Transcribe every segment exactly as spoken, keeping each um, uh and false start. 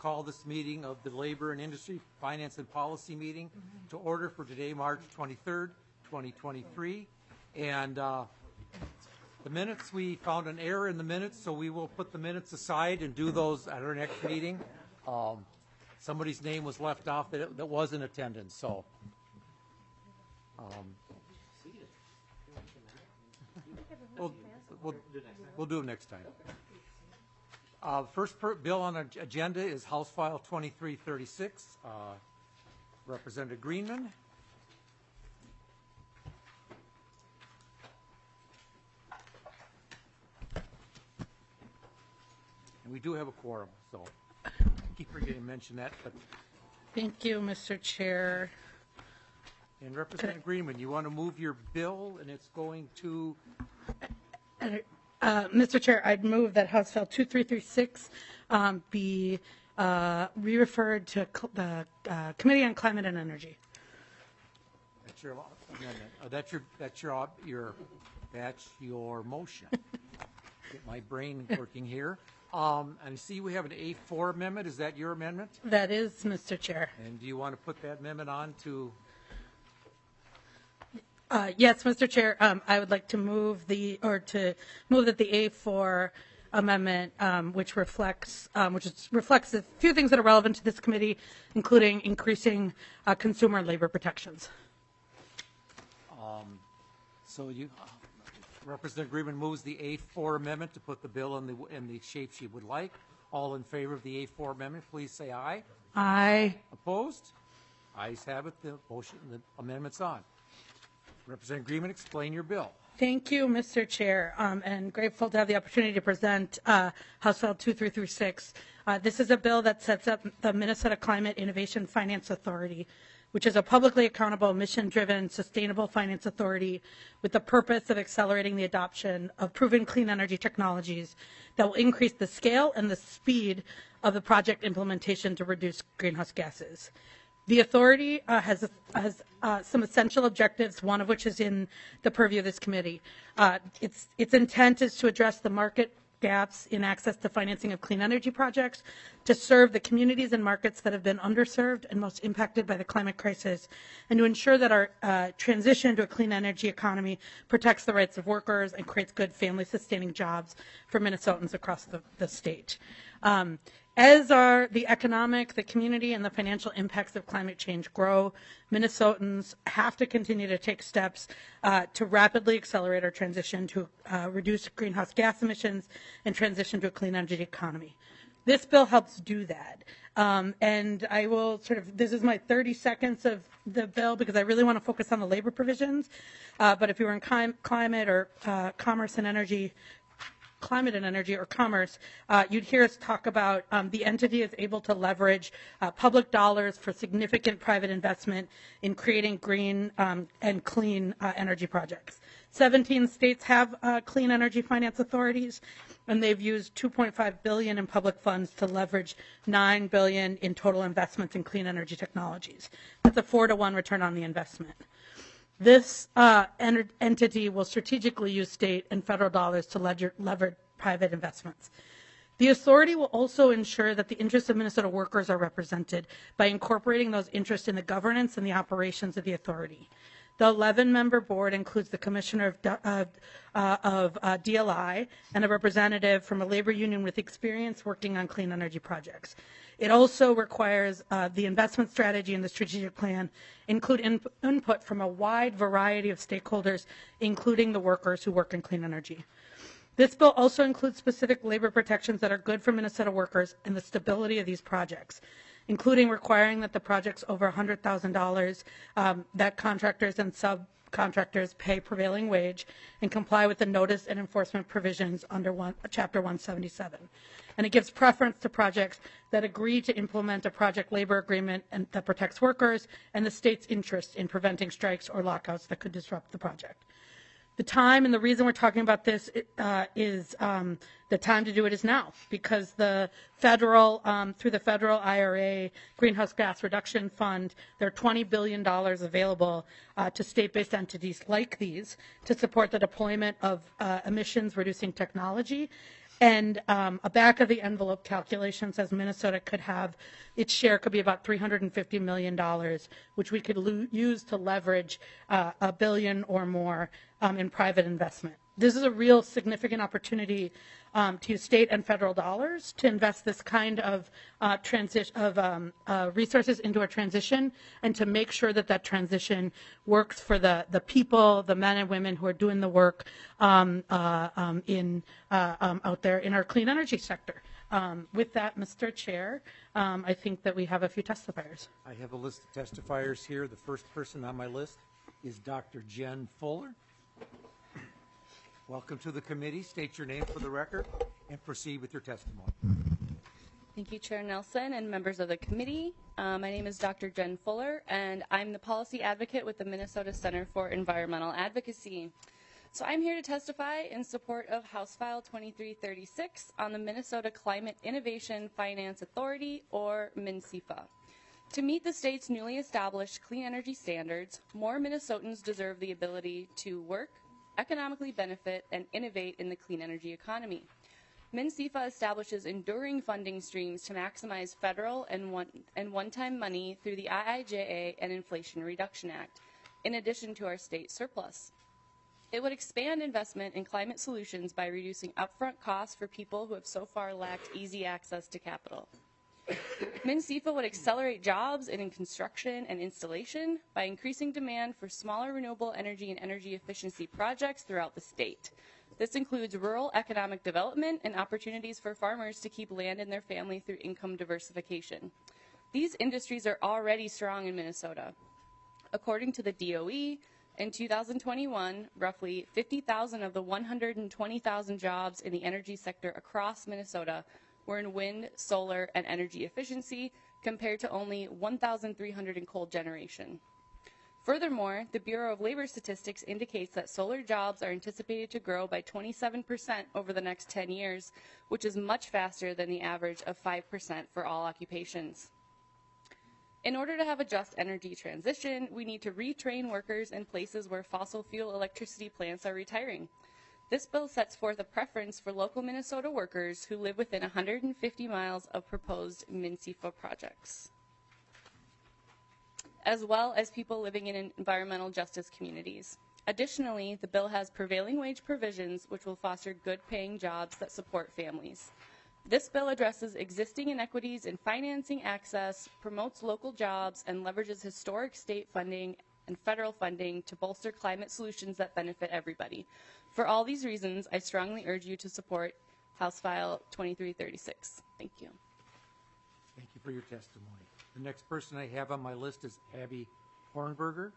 call this meeting of the Labor and Industry Finance and Policy meeting to order for today, March twenty-third, twenty twenty-three. And uh, the minutes, we found an error in the minutes, so we will put the minutes aside and do those at our next meeting. Um, somebody's name was left off that, that was in attendance, so. Um, we'll, we'll, we'll do it next time. Uh, first per bill on the agenda is House File twenty-three thirty-six. Uh, Representative Greenman. And we do have a quorum, so I keep forgetting to mention that. But thank you, Mister Chair. And Representative Greenman, you want to move your bill, and it's going to. Uh, Mister Chair, I'd move that House File twenty-three thirty-six um, be uh, re-referred to the uh, Committee on Climate and Energy. That's your amendment. Oh, that's your that's your your that's your motion. Get my brain working here. Um, and see, we have an A four amendment. Is that your amendment? That is, Mister Chair. And do you want to put that amendment on to? Uh, yes, Mister Chair. Um, I would like to move the or to move that the A four amendment, um, which reflects um, which is, reflects a few things that are relevant to this committee, including increasing uh, consumer and labor protections. Um, so you, uh, Representative Greenman moves the A four amendment to put the bill in the in the shape she would like. All in favor of the A four amendment, please say aye. Aye. Opposed? Ayes have it. The motion, the amendment's on. Representative Greenman, explain your bill. Thank you, Mister Chair, um, and grateful to have the opportunity to present uh, House File twenty-three thirty-six. Uh, this is a bill that sets up the Minnesota Climate Innovation Finance Authority, which is a publicly accountable, mission-driven, sustainable finance authority with the purpose of accelerating the adoption of proven clean energy technologies that will increase the scale and the speed of the project implementation to reduce greenhouse gases. The authority uh, has, has uh, some essential objectives, one of which is in the purview of this committee. Uh, its, its intent is to address the market gaps in access to financing of clean energy projects, to serve the communities and markets that have been underserved and most impacted by the climate crisis, and to ensure that our uh, transition to a clean energy economy protects the rights of workers and creates good family-sustaining jobs for Minnesotans across the, the state. Um, As are the economic, the community, and the financial impacts of climate change grow, Minnesotans have to continue to take steps uh, to rapidly accelerate our transition to uh, reduce greenhouse gas emissions and transition to a clean energy economy. This bill helps do that. Um, and I will sort of, this is my thirty seconds of the bill because I really want to focus on the labor provisions. Uh, but if you were in clim- climate or uh, commerce and energy, climate and energy or commerce, uh, you'd hear us talk about um, the entity is able to leverage uh, public dollars for significant private investment in creating green um, and clean uh, energy projects. seventeen states have uh, clean energy finance authorities, and they've used two point five billion dollars in public funds to leverage nine billion dollars in total investments in clean energy technologies. That's a four to one return on the investment. This uh, ent- entity will strategically use state and federal dollars to ledger- leverage private investments. The authority will also ensure that the interests of Minnesota workers are represented by incorporating those interests in the governance and the operations of the authority. The eleven-member board includes the commissioner of, uh, uh, of uh, D L I and a representative from a labor union with experience working on clean energy projects. It also requires uh, the investment strategy and the strategic plan include in- input from a wide variety of stakeholders, including the workers who work in clean energy. This bill also includes specific labor protections that are good for Minnesota workers and the stability of these projects, including requiring that the projects over one hundred thousand dollars um, that contractors and subcontractors pay prevailing wage and comply with the notice and enforcement provisions under one, Chapter one seventy-seven. And it gives preference to projects that agree to implement a project labor agreement and that protects workers and the state's interest in preventing strikes or lockouts that could disrupt the project. The time and the reason we're talking about this uh, is um, the time to do it is now, because the federal, um, through the federal I R A Greenhouse Gas Reduction Fund, there are twenty billion dollars available uh, to state-based entities like these to support the deployment of uh, emissions-reducing technology And um, a back of the envelope calculation says Minnesota could have, its share could be about three hundred fifty million dollars, which we could lo- use to leverage uh, a billion or more um, in private investment. This is a real significant opportunity um, to use state and federal dollars to invest this kind of uh, transition of um, uh, resources into a transition, and to make sure that that transition works for the the people, the men and women who are doing the work um, uh, um, in uh, um, out there in our clean energy sector. Um, with that, Mister Chair, um, I think that we have a few testifiers. I have a list of testifiers here. The first person on my list is Doctor Jen Fuller. Welcome to the committee. State your name for the record and proceed with your testimony. Thank you, Chair Nelson and members of the committee. Uh, my name is Doctor Jen Fuller, and I'm the policy advocate with the Minnesota Center for Environmental Advocacy. So I'm here to testify in support of House File twenty-three thirty-six on the Minnesota Climate Innovation Finance Authority, or MNCIFA. To meet the state's newly established clean energy standards, more Minnesotans deserve the ability to work, economically benefit, and innovate in the clean energy economy. MNCIFA establishes enduring funding streams to maximize federal and, one, and one-time money through the I I J A and Inflation Reduction Act, in addition to our state surplus. It would expand investment in climate solutions by reducing upfront costs for people who have so far lacked easy access to capital. MNCIFA would accelerate jobs in construction and installation by increasing demand for smaller renewable energy and energy efficiency projects throughout the state. This includes rural economic development and opportunities for farmers to keep land in their family through income diversification. These industries are already strong in Minnesota. According to the D O E, in two thousand twenty-one, roughly fifty thousand of the one hundred twenty thousand jobs in the energy sector across Minnesota were in wind, solar, and energy efficiency, compared to only one thousand three hundred in coal generation. Furthermore, the Bureau of Labor Statistics indicates that solar jobs are anticipated to grow by twenty-seven percent over the next ten years, which is much faster than the average of five percent for all occupations. In order to have a just energy transition, we need to retrain workers in places where fossil fuel electricity plants are retiring. This bill sets forth a preference for local Minnesota workers who live within one hundred fifty miles of proposed MNCIFA projects, as well as people living in environmental justice communities. Additionally, the bill has prevailing wage provisions which will foster good-paying jobs that support families. This bill addresses existing inequities in financing access, promotes local jobs, and leverages historic state funding and federal funding to bolster climate solutions that benefit everybody. For all these reasons, I strongly urge you to support House File twenty-three thirty-six. Thank you. Thank you for your testimony. The next person I have on my list is Abby Hornberger.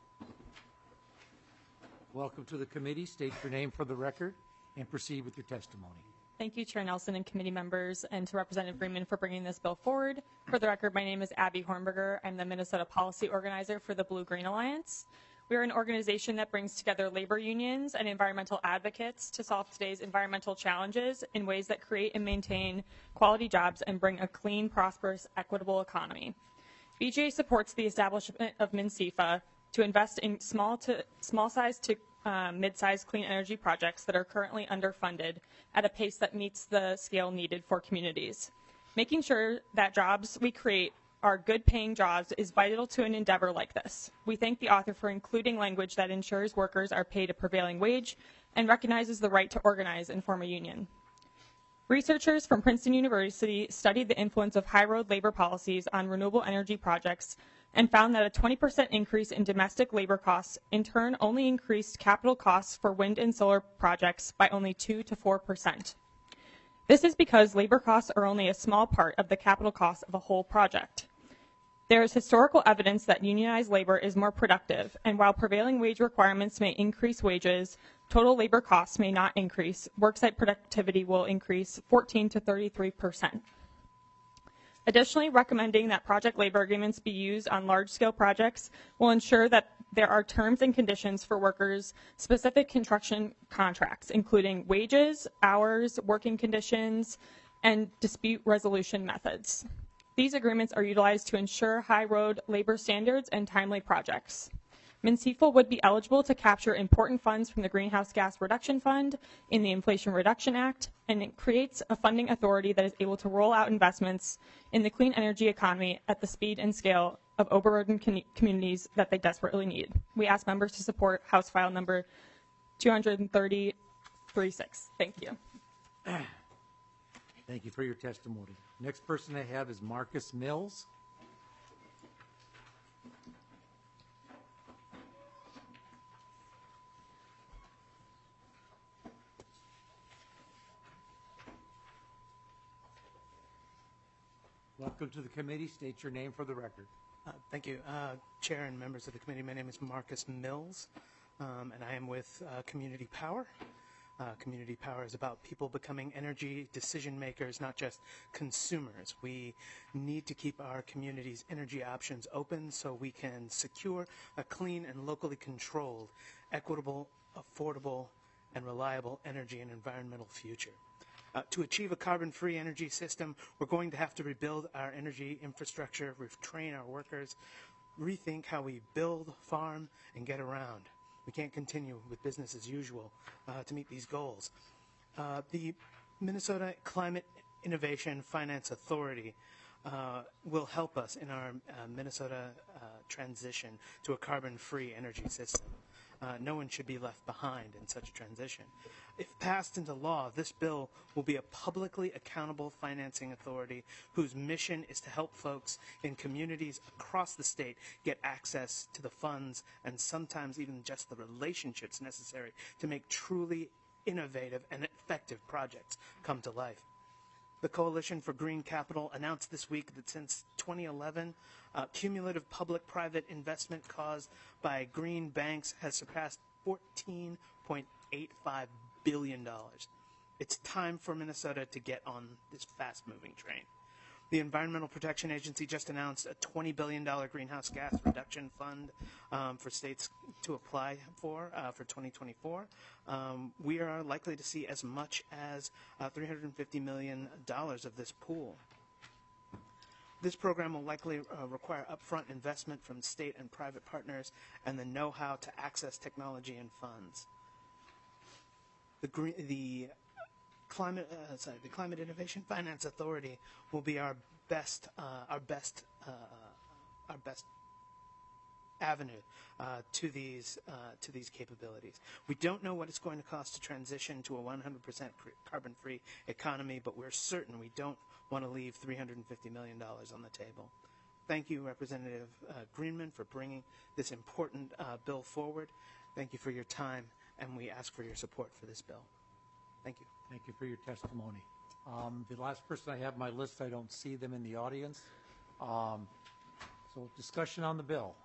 Welcome to the committee. State your name for the record and proceed with your testimony. Thank you, Chair Nelson and committee members, and to Representative Freeman for bringing this bill forward. For the record, my name is Abby Hornberger. I'm the Minnesota Policy Organizer for the Blue Green Alliance. We are an organization that brings together labor unions and environmental advocates to solve today's environmental challenges in ways that create and maintain quality jobs and bring a clean, prosperous, equitable economy. B G A supports the establishment of MNCIFA to invest in small to small size to um, mid-sized clean energy projects that are currently underfunded at a pace that meets the scale needed for communities. Making sure that jobs we create are good-paying jobs is vital to an endeavor like this. We thank the author for including language that ensures workers are paid a prevailing wage and recognizes the right to organize and form a union. Researchers from Princeton University studied the influence of high road labor policies on renewable energy projects and found that a twenty percent increase in domestic labor costs in turn only increased capital costs for wind and solar projects by only two to four percent. This is because labor costs are only a small part of the capital costs of a whole project. There is historical evidence that unionized labor is more productive, and while prevailing wage requirements may increase wages, total labor costs may not increase. Worksite productivity will increase fourteen to thirty-three percent. Additionally, recommending that project labor agreements be used on large-scale projects will ensure that there are terms and conditions for workers' specific construction contracts, including wages, hours, working conditions, and dispute resolution methods. These agreements are utilized to ensure high road labor standards and timely projects. MnCEFL would be eligible to capture important funds from the Greenhouse Gas Reduction Fund in the Inflation Reduction Act, and it creates a funding authority that is able to roll out investments in the clean energy economy at the speed and scale of overburdened com- communities that they desperately need. We ask members to support House File number two thirty thirty-six. Thank you. Thank you for your testimony. Next person I have is Marcus Mills. Welcome to the committee. State your name for the record. Uh, thank you. Uh, Chair and members of the committee, my name is Marcus Mills, um, and I am with uh, Community Power. Uh, Community Power is about people becoming energy decision makers, not just consumers. We need to keep our community's energy options open so we can secure a clean and locally controlled, equitable, affordable, and reliable energy and environmental future. Uh, to achieve a carbon-free energy system, we're going to have to rebuild our energy infrastructure, retrain our workers, rethink how we build, farm, and get around. We can't continue with business as usual uh, to meet these goals. Uh, the Minnesota Climate Innovation Finance Authority uh, will help us in our uh, Minnesota uh, transition to a carbon-free energy system. Uh, no one should be left behind in such a transition. If passed into law, this bill will be a publicly accountable financing authority whose mission is to help folks in communities across the state get access to the funds and sometimes even just the relationships necessary to make truly innovative and effective projects come to life. The Coalition for Green Capital announced this week that since twenty eleven, uh, cumulative public-private investment caused by green banks has surpassed fourteen point eight five billion dollars. It's time for Minnesota to get on this fast-moving train. The Environmental Protection Agency just announced a twenty billion dollars greenhouse gas reduction fund um, for states to apply for uh, for twenty twenty-four. Um, we are likely to see as much as uh, three hundred fifty million dollars of this pool. This program will likely uh, require upfront investment from state and private partners and the know-how to access technology and funds. The, green, the Climate, uh, sorry, the Climate Innovation Finance Authority will be our best, uh, our best, uh, our best avenue uh, to these uh, to these capabilities. We don't know what it's going to cost to transition to a one hundred percent carbon-free economy, but we're certain we don't want to leave three hundred fifty million dollars on the table. Thank you, Representative uh, Greenman, for bringing this important uh, bill forward. Thank you for your time, and we ask for your support for this bill. Thank you. Thank you for your testimony. Um, the last person I have on my list, I don't see them in the audience. Um, so discussion on the bill.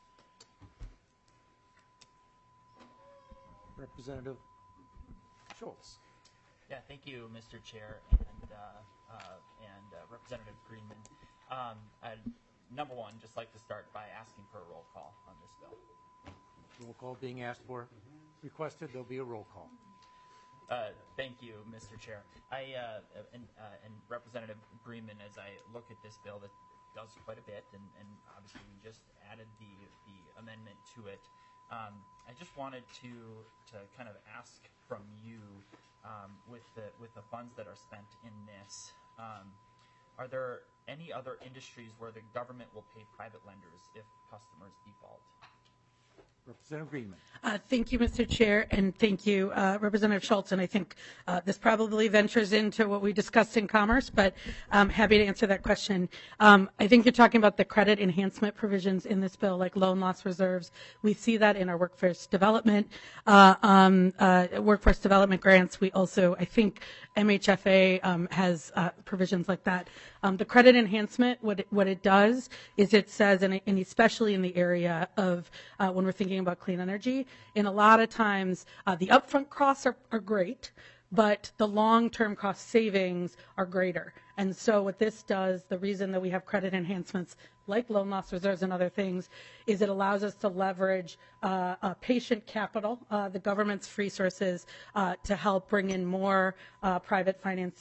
Representative Schultz. Yeah, thank you, Mister Chair and uh, uh, and uh, Representative Greenman. Um, I'd, number one, just like to start by asking for a roll call on this bill. Roll call being asked for. Requested, there'll be a roll call. Uh, thank you, Mister Chair. I uh, and, uh, and Representative Greenman, as I look at this bill that does quite a bit, and, and obviously we just added the the amendment to it. Um, I just wanted to to kind of ask from you, um, with the with the funds that are spent in this, um, are there any other industries where the government will pay private lenders if customers default? Representative Greenman. Uh, thank you, Mister Chair, and thank you, uh, Representative Schultz. And I think uh, this probably ventures into what we discussed in commerce, but I'm happy to answer that question. Um, I think you're talking about the credit enhancement provisions in this bill, like loan loss reserves. We see that in our workforce development, uh, um, uh, workforce development grants. We also, I think, M H F A um, has uh, provisions like that. Um, the credit enhancement, what it, what it does is it says, and, and especially in the area of uh, when we're thinking about clean energy, in a lot of times uh, the upfront costs are, are great, but the long-term cost savings are greater. And so what this does, the reason that we have credit enhancements like loan loss reserves and other things, is it allows us to leverage uh, uh, patient capital, uh, the government's resources, uh, to help bring in more uh, private financing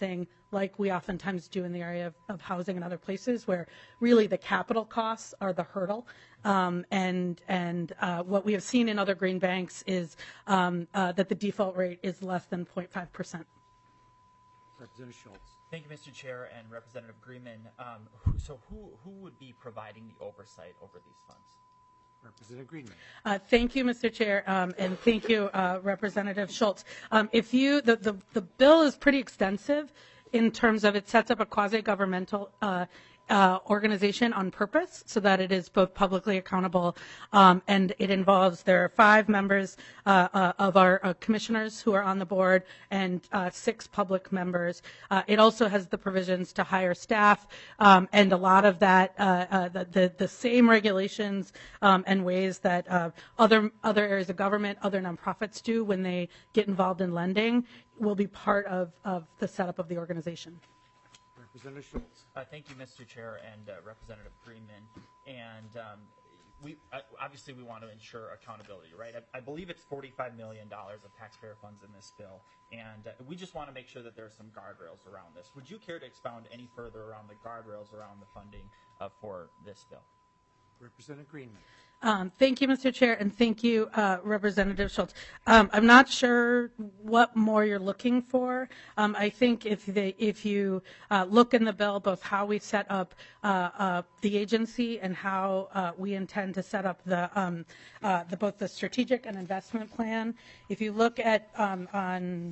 like we oftentimes do in the area of, of housing and other places, where really the capital costs are the hurdle. Um, and and uh, what we have seen in other green banks is um, uh, that the default rate is less than zero point five percent. Representative Schultz. Thank you, Mister Chair and Representative Greenman. Um, who, so who, who would be providing the oversight over these funds? Representative Greenman. Uh, thank you, Mister Chair, um, and thank you, uh, Representative Schultz. Um, if you, the, the, the bill is pretty extensive in terms of it sets up a quasi-governmental uh, uh, organization on purpose so that it is both publicly accountable um, and it involves, there are five members uh, uh, of our uh, commissioners who are on the board and uh, six public members. Uh, it also has the provisions to hire staff um, and a lot of that, uh, uh, the, the, the same regulations um, and ways that uh, other, other areas of government, other nonprofits do when they get involved in lending will be part of, of the setup of the organization. Representative Schultz. Uh, thank you, Mister Chair and uh, Representative Greenman. And um, we uh, obviously we want to ensure accountability, right? I, I believe it's forty-five million dollars of taxpayer funds in this bill, and uh, we just want to make sure that there are some guardrails around this. Would you care to expound any further around the guardrails around the funding uh, for this bill? Representative Greenman. Um, thank you, Mister Chair, and thank you, uh, Representative Schultz. Um, I'm not sure what more you're looking for. Um, I think if they, if you uh, look in the bill, both how we set up uh, uh, the agency and how uh, we intend to set up the, um, uh, the both the strategic and investment plan. If you look at um, on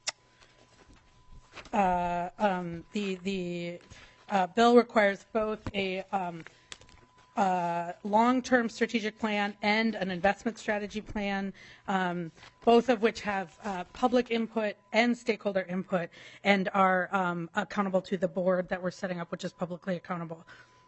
uh, um, the the uh, bill requires both a um, Uh, long-term strategic plan and an investment strategy plan, um, both of which have uh, public input and stakeholder input and are um, accountable to the board that we're setting up, which is publicly accountable.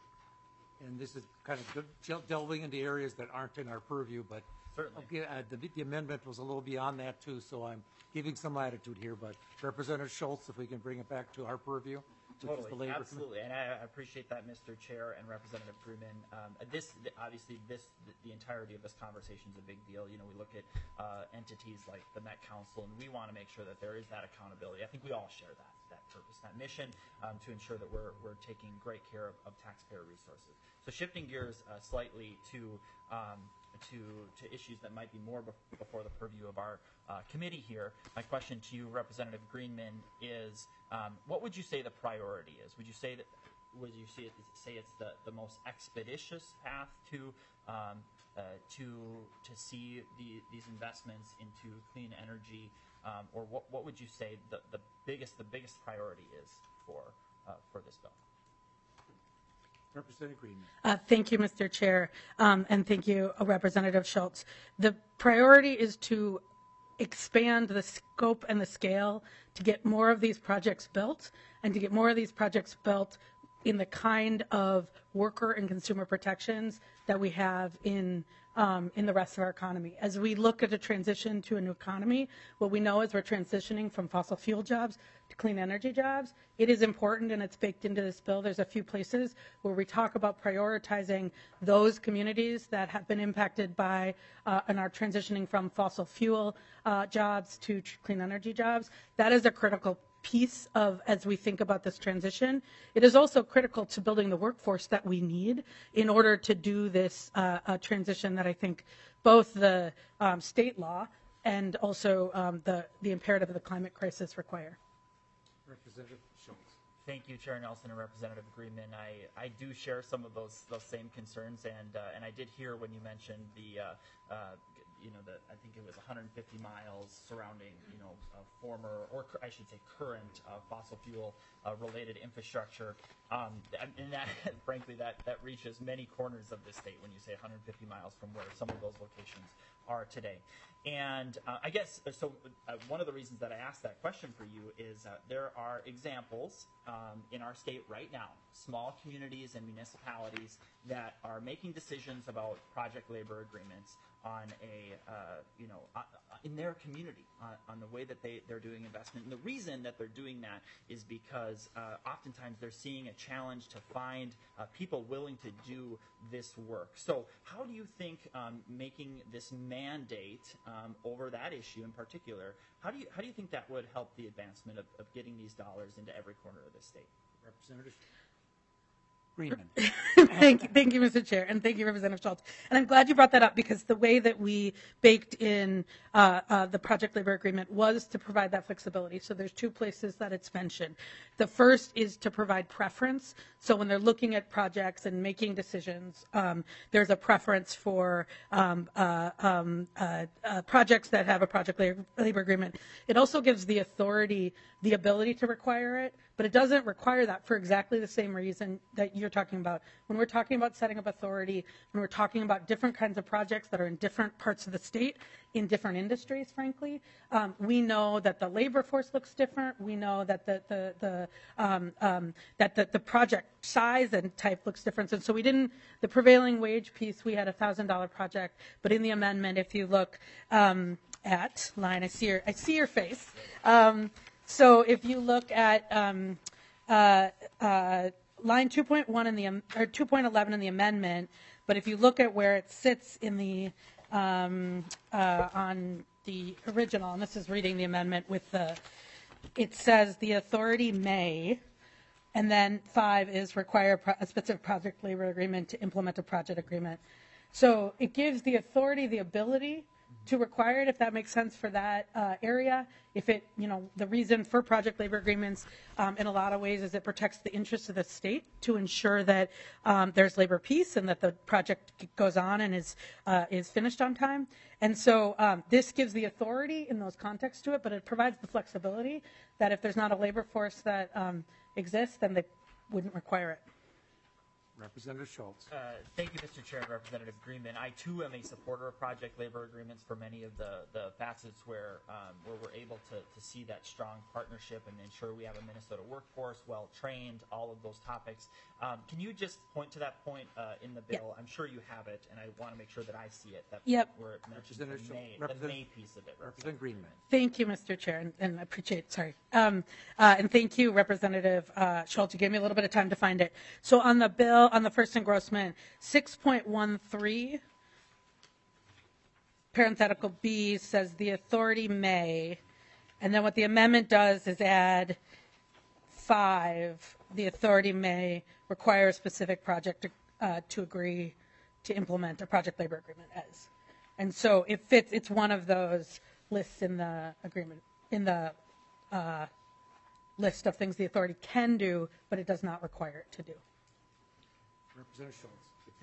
And this is kind of del- delving into areas that aren't in our purview, but Certainly. okay, uh, the, the amendment was a little beyond that too, so I'm giving some latitude here. But Representative Schultz, if we can bring it back to our purview. Totally, absolutely, and I I appreciate that, Mister Chair and Representative Greenman. Um, this, obviously, this the, the entirety of this conversation is a big deal. You know, we look at uh, entities like the Met Council, and we want to make sure that there is that accountability. I think we all share that that purpose, that mission, um, to ensure that we're we're taking great care of, of taxpayer resources. So, shifting gears uh, slightly to. Um, To, to issues that might be more bef- before the purview of our uh, committee here. My question to you, Representative Greenman, is um, what would you say the priority is? Would you say that would you say, it, say it's the, the most expeditious path to um, uh, to to see the, these investments into clean energy, um, or what, what would you say the, the biggest the biggest priority is for uh, for this bill? Representative Greenman. Uh, thank you, Mister Chair, um, and thank you, uh, Representative Schultz. The priority is to expand the scope and the scale to get more of these projects built and to get more of these projects built in the kind of worker and consumer protections that we have in um, in the rest of our economy. As we look at a transition to a new economy, what we know is we're transitioning from fossil fuel jobs to clean energy jobs. It is important, and it's baked into this bill. There's a few places where we talk about prioritizing those communities that have been impacted by uh, and are transitioning from fossil fuel uh, jobs to tr- clean energy jobs. That is a critical piece of as we think about this transition. It is also critical to building the workforce that we need in order to do this uh, uh, transition that I think both the um, state law and also um, the, the imperative of the climate crisis require. Representative Schultz. Thank you, Chair Nelson and Representative Greenman. I, I do share some of those those same concerns, and uh, and I did hear when you mentioned the uh, uh, you know the I think it was one hundred fifty miles surrounding you know uh, former or I should say current uh, fossil fuel uh, related infrastructure, um, and that frankly that that reaches many corners of the state when you say one hundred fifty miles from where some of those locations are today. And uh, I guess so. Uh, one of the reasons that I asked that question for you is uh, there are examples um, in our state right now, small communities and municipalities that are making decisions about project labor agreements on a, uh, you know, uh, in their community, uh, on the way that they, they're doing investment. And the reason that they're doing that is because uh, oftentimes they're seeing a challenge to find uh, people willing to do this work. So how do you think um, making this mandate um, over that issue in particular, how do you, how do you think that would help the advancement of, of getting these dollars into every corner of the state? Representative Greenman. Thank you, thank you, Mister Chair, and thank you, Representative Schultz. And I'm glad you brought that up because the way that we baked in uh, uh, the project labor agreement was to provide that flexibility. So there's two places that it's mentioned. The first is to provide preference. So when they're looking at projects and making decisions, um, there's a preference for um, uh, um, uh, uh, projects that have a project labor, labor agreement. It also gives the authority the ability to require it, but it doesn't require that for exactly the same reason that you're talking about. When we're talking about setting up authority, when we're talking about different kinds of projects that are in different parts of the state, in different industries, frankly, um, we know that the labor force looks different. We know that the the, the um, um, that the, the project size and type looks different. And so we didn't. The prevailing wage piece, we had a thousand dollar project, but in the amendment, if you look um, at line, I see your I see your face. Um, So if you look at um, uh, uh, line two point one in the or two point eleven in the amendment, but if you look at where it sits in the um, uh, on the original, and this is reading the amendment with the, it says the authority may, and then five is require pro- a specific project labor agreement to implement a project agreement. So it gives the authority the ability to require it, if that makes sense for that uh, area. If it, you know, the reason for project labor agreements um, in a lot of ways is it protects the interests of the state to ensure that um, there's labor peace and that the project goes on and is uh, is finished on time. And so um, this gives the authority in those contexts to it, but it provides the flexibility that if there's not a labor force that um, exists, then they wouldn't require it. Representative Schultz. Uh, thank you, Mister Chair and Representative Greenman. I too am a supporter of project labor agreements for many of the, the facets where um, where we're able to, to see that strong partnership and ensure we have a Minnesota workforce, well trained, all of those topics. Um, can you just point to that point uh, in the bill? Yep. I'm sure you have it, and I want to make sure that I see it. That Yep. where it mentions the Representative May, Schultz. the May piece of it. Representative Greenman. Thank you, Mister Chair, and, and I appreciate, sorry. Um, uh, and thank you, Representative uh, Schultz. You gave me a little bit of time to find it. So on the bill, on the first engrossment, six point one three, parenthetical B says the authority may, and then what the amendment does is add five, the authority may require a specific project to, uh, to agree to implement a project labor agreement as. And so it fits, it's one of those lists in the agreement, in the uh, list of things the authority can do, but it does not require it to do. Representative Schultz.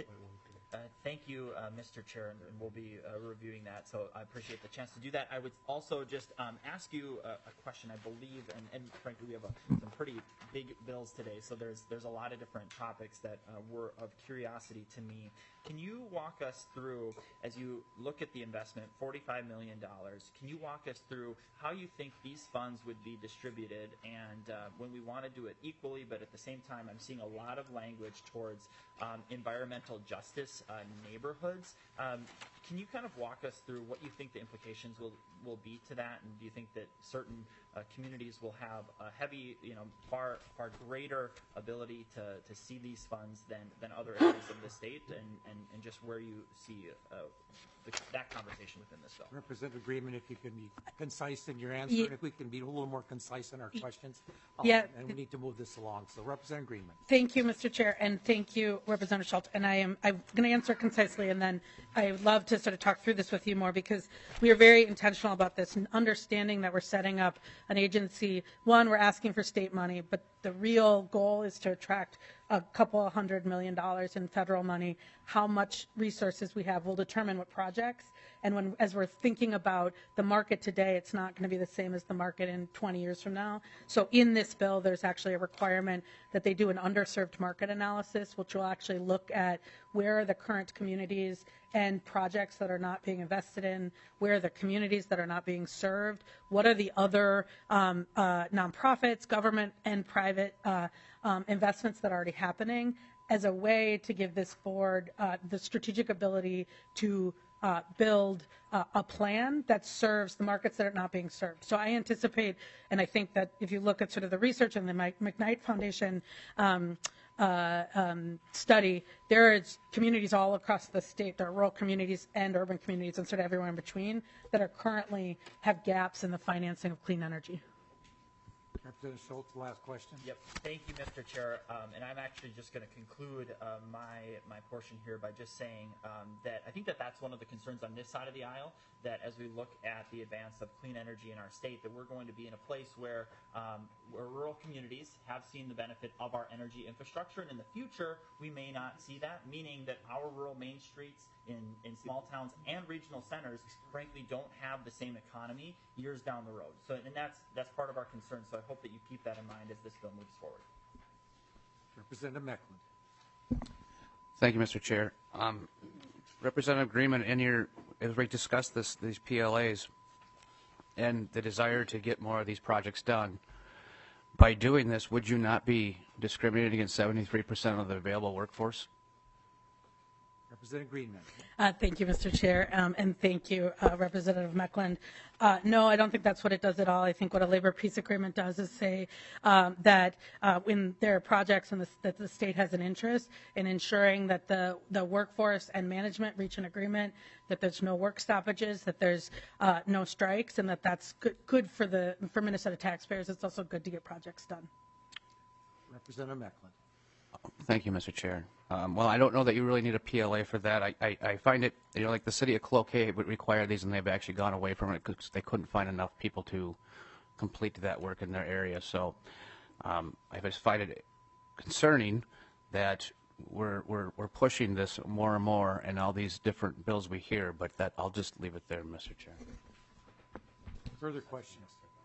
Uh, thank you, uh, Mister Chair, and, and we'll be uh, reviewing that. So I appreciate the chance to do that. I would also just um, ask you a, a question. I believe, and, and frankly, we have a, some pretty big bills today, so there's there's a lot of different topics that uh, were of curiosity to me. Can you walk us through, as you look at the investment, forty-five million dollars, can you walk us through how you think these funds would be distributed, and uh, when we want to do it equally, but at the same time, I'm seeing a lot of language towards um, environmental justice uh, neighborhoods. Um, can you kind of walk us through what you think the implications will, will be to that, and do you think that certain uh, communities will have a heavy, you know, far far greater ability to, to see these funds than, than other areas of the state, and, and, and just where you see uh, the, that conversation within this bill? Representative Greenman, if you can be concise in your answer, Ye- and if we can be a little more concise in our questions. um, Yeah. And we need to move this along. So Representative Greenman. Thank you, Mister Chair, and thank you, Representative Schultz. And I am I'm going to answer concisely, and then I would love to sort of talk through this with you more because we are very intentional about this and understanding that we're setting up an agency. One, we're asking for state money, but the real goal is to attract a couple of hundred million dollars in federal money. How much resources we have will determine what projects. And when, as we're thinking about the market today, it's not going to be the same as the market in twenty years from now. So in this bill, there's actually a requirement that they do an underserved market analysis, which will actually look at where are the current communities and projects that are not being invested in, where are the communities that are not being served, what are the other um, uh, nonprofits, government and private public-private uh, um, investments that are already happening as a way to give this board uh, the strategic ability to uh, build uh, a plan that serves the markets that are not being served. So I anticipate, and I think that if you look at sort of the research in the Mike McKnight Foundation um, uh, um, study, there is communities all across the state. There are rural communities and urban communities and sort of everywhere in between that are currently have gaps in the financing of clean energy. Representative Schultz, last question. Yep. Thank you, Mister Chair. Um, and I'm actually just going to conclude uh, my my portion here by just saying um, that I think that that's one of the concerns on this side of the aisle, that as we look at the advance of clean energy in our state, that we're going to be in a place where, um, where rural communities have seen the benefit of our energy infrastructure, and in the future, we may not see that, meaning that our rural main streets in, in small towns and regional centers, frankly, don't have the same economy years down the road. So, and that's that's part of our concern. So I hope that you keep that in mind as this bill moves forward. Representative Meckland. Thank you, Mister Chair. Um, Representative Greenman, in your, as we discussed this, these P L As and the desire to get more of these projects done, by doing this, would you not be discriminating against seventy-three percent of the available workforce? Representative Greenman. Uh, thank you, Mister Chair, um, and thank you, uh, Representative Meckland. Uh, no, I don't think that's what it does at all. I think what a labor peace agreement does is say um, that uh, when there are projects in the, that the state has an interest in ensuring that the, the workforce and management reach an agreement, that there's no work stoppages, that there's uh, no strikes, and that that's good, good for the for Minnesota taxpayers. It's also good to get projects done. Representative Meckland. Thank you, Mister Chair. Um, well, I don't know that you really need a P L A for that. I, I, I find it, you know, like the city of Cloquet would require these, and they've actually gone away from it because they couldn't find enough people to complete that work in their area. So um, I just find it concerning that we're, we're, we're pushing this more and more in all these different bills we hear, but that I'll just leave it there, Mister Chair. Further questions?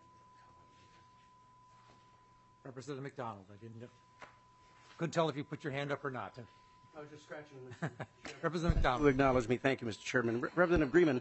Representative McDonald, I didn't know. Couldn't tell if you put your hand up or not. I was just scratching this. Representative To McDonald. acknowledge me. Thank you, Mister Chairman. Re- Representative Greenman,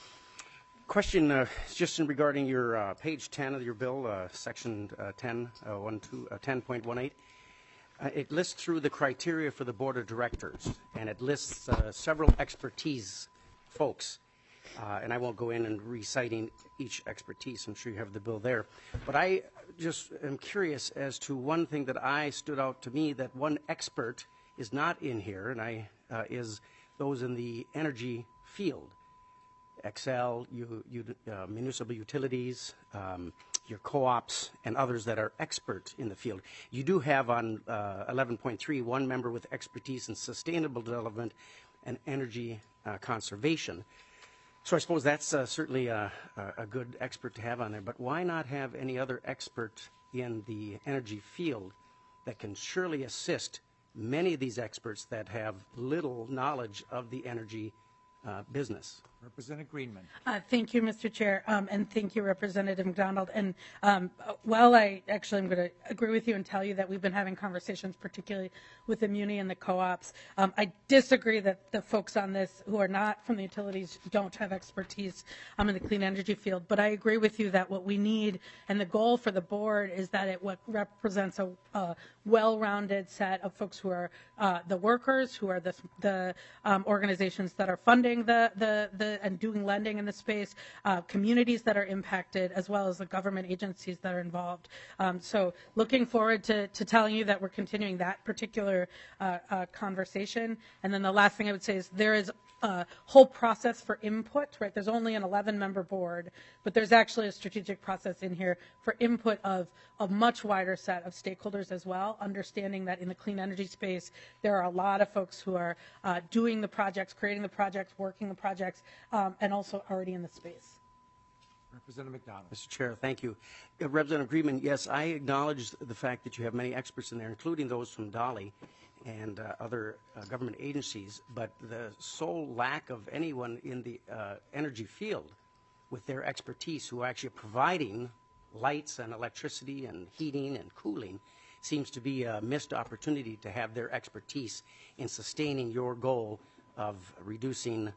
question uh, is just in regarding your uh, page ten of your bill, uh, section uh, ten, uh, one, two, uh, ten point one eight. Uh, it lists through the criteria for the board of directors, and it lists uh, several expertise folks. Uh, and I won't go in and reciting each expertise. I'm sure you have the bill there. But I just am curious as to one thing that I stood out to me, that one expert is not in here, and I uh, is those in the energy field. Xcel, you, you, uh, municipal utilities, um, your co-ops, and others that are expert in the field. You do have on uh, eleven point three one member with expertise in sustainable development and energy uh, conservation. So I suppose that's uh, certainly a, a good expert to have on there, but why not have any other expert in the energy field that can surely assist many of these experts that have little knowledge of the energy uh, business? Representative Greenman. Uh, thank you, Mister Chair, um, and thank you, Representative McDonald. And um, while I actually am going to agree with you and tell you that we've been having conversations, particularly with the Muni and the co-ops, um, I disagree that the folks on this who are not from the utilities don't have expertise um, in the clean energy field. But I agree with you that what we need and the goal for the board is that it what represents a, a well-rounded set of folks who are uh, the workers, who are the, the um, organizations that are funding the the, the and doing lending in the space, uh, communities that are impacted, as well as the government agencies that are involved. Um, so looking forward to, to telling you that we're continuing that particular uh, uh, conversation. And then the last thing I would say is there is a whole process for input, right? There's only an eleven member board, but there's actually a strategic process in here for input of a much wider set of stakeholders as well, understanding that in the clean energy space, there are a lot of folks who are uh, doing the projects, creating the projects, working the projects, um, and also already in the space. Representative McDonald. Mister Chair, thank you. Uh, Representative Greenman, yes, I acknowledge the fact that you have many experts in there, including those from Dolly and uh, other uh, government agencies, but the sole lack of anyone in the uh, energy field with their expertise who are actually providing lights and electricity and heating and cooling seems to be a missed opportunity to have their expertise in sustaining your goal of reducing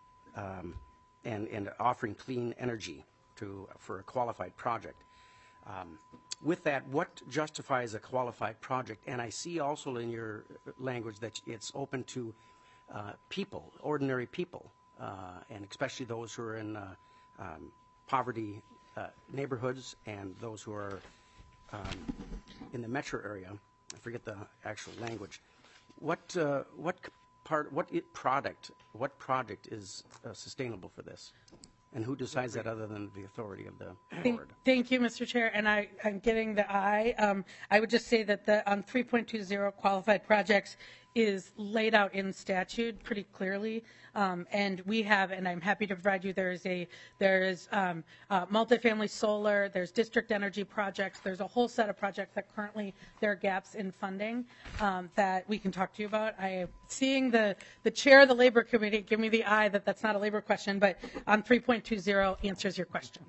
um, and, and offering clean energy to, for a qualified project. Um, with that, what justifies a qualified project? And I see also in your language that it's open to uh, people, ordinary people, uh, and especially those who are in uh, um, poverty uh, neighborhoods and those who are um, in the metro area. I forget the actual language. What uh, what part? What it product? What project is uh, sustainable for this? And who decides that other than the authority of the Thank, board? thank you, Mister Chair, and I, I'm getting the aye. Um, I would just say that the on three point two zero qualified projects is laid out in statute pretty clearly, um, and we have, and I'm happy to provide you. There is a there is um, uh, multifamily solar. There's district energy projects. There's a whole set of projects that currently there are gaps in funding um, that we can talk to you about. I am seeing the the chair of the labor committee give me the eye that that's not a labor question, but on three point two zero answers your question.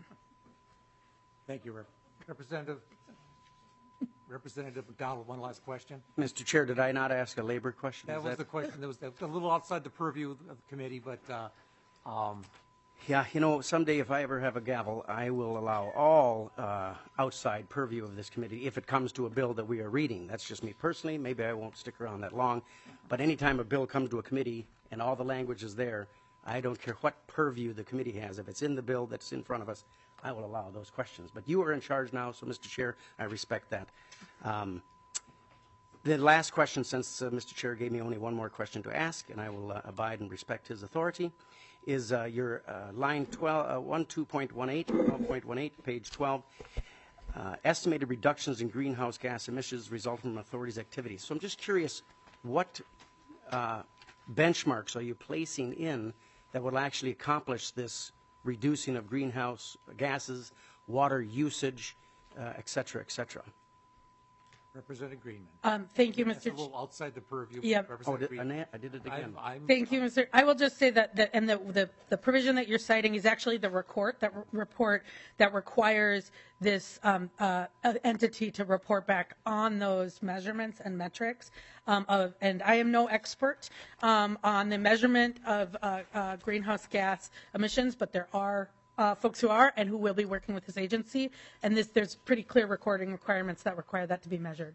Thank you, Rep- Representative. Representative McDonald, one last question. Mister Chair, did I not ask a labor question? That Is was the question. That was a little outside the purview of the committee, but uh, um, Yeah, you know, someday if I ever have a gavel, I will allow all uh, outside purview of this committee if it comes to a bill that we are reading. That's just me personally. Maybe I won't stick around that long. But anytime a bill comes to a committee and all the language is there, I don't care what purview the committee has. If it's in the bill that's in front of us, I will allow those questions. But you are in charge now, so Mister Chair, I respect that. Um, the last question, since uh, Mister Chair gave me only one more question to ask, and I will uh, abide and respect his authority, is uh, your uh, line twelve, uh, twelve point one eight, twelve point one eight, page twelve, uh, estimated reductions in greenhouse gas emissions resulting from authorities' activities. So I'm just curious, what uh, benchmarks are you placing in that will actually accomplish this reducing of greenhouse gases, water usage, uh, et cetera, et cetera? Representative Greenman. Um, thank you, That's Mister a little outside the purview. Yep. Oh, Representative did, Greenman. I did it again. I'm, I'm, Thank you, Mister I will just say that, that and the, the, the provision that you're citing is actually the report that report that requires this um, uh, entity to report back on those measurements and metrics. Um, of, and I am no expert um, on the measurement of uh, uh, greenhouse gas emissions, but there are uh, folks who are and who will be working with this agency. And this, there's pretty clear recording requirements that require that to be measured.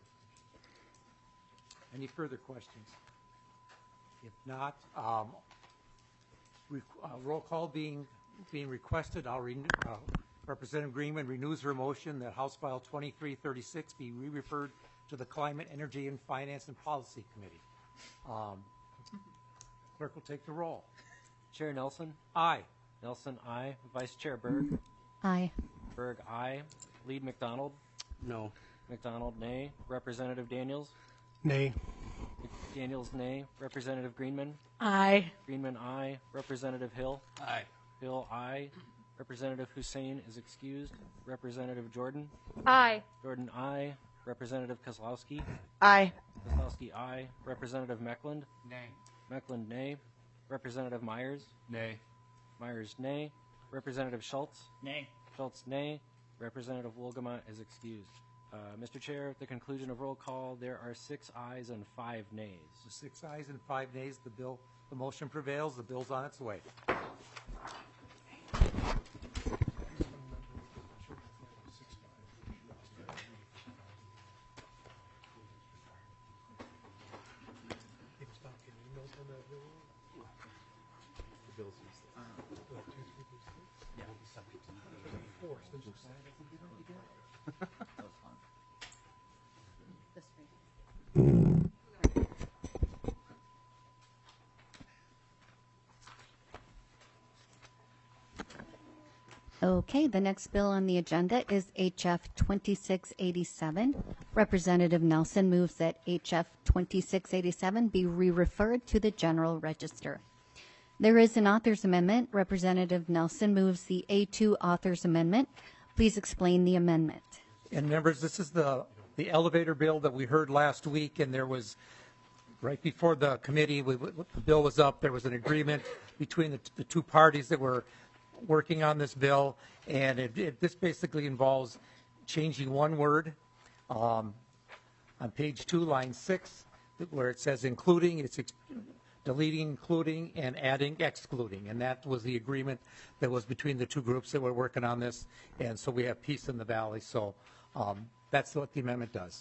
Any further questions? If not, um, re- uh, roll call being being requested, I'll renew, uh, Representative Greenman renews her motion that House File twenty-three thirty-six be re-referred to the Climate, Energy, and Finance and Policy Committee. Um, clerk will take the roll. Chair Nelson. Aye. Nelson, aye. Vice Chair Berg. Aye. Berg, aye. Lead McDonald. No. McDonald, nay. Representative Daniels. Nay. Daniels, nay. Representative Greenman. Aye. Greenman, aye. Representative Hill. Aye. Hill, aye. Representative Hussein is excused. Representative Jordan. Aye. Jordan, aye. Representative Kozlowski. Aye. Kozlowski, aye. Representative Meckland. Nay. Meckland, nay. Representative Myers. Nay. Myers, nay. Representative Schultz. Nay. Schultz, nay. Representative Wolgamott is excused. Uh, Mister Chair, at the conclusion of roll call, there are six ayes and five nays. So six ayes and five nays. The bill, the motion prevails. The bill's on its way. Okay, the next bill on the agenda is H F twenty-six eighty-seven. Representative Nelson moves that H F twenty-six eighty-seven be re-referred to the General Register. There is an author's amendment. Representative Nelson moves the A two author's amendment. Please explain the amendment. And members, this is the, the elevator bill that we heard last week, and there was, right before the committee, we, the bill was up, there was an agreement between the, the two parties that were working on this bill, and it, it, this basically involves changing one word um, on page two, line six, where it says including, it's ex- deleting including and adding excluding, and that was the agreement that was between the two groups that were working on this, and so we have peace in the valley. So Um, That's what the amendment does.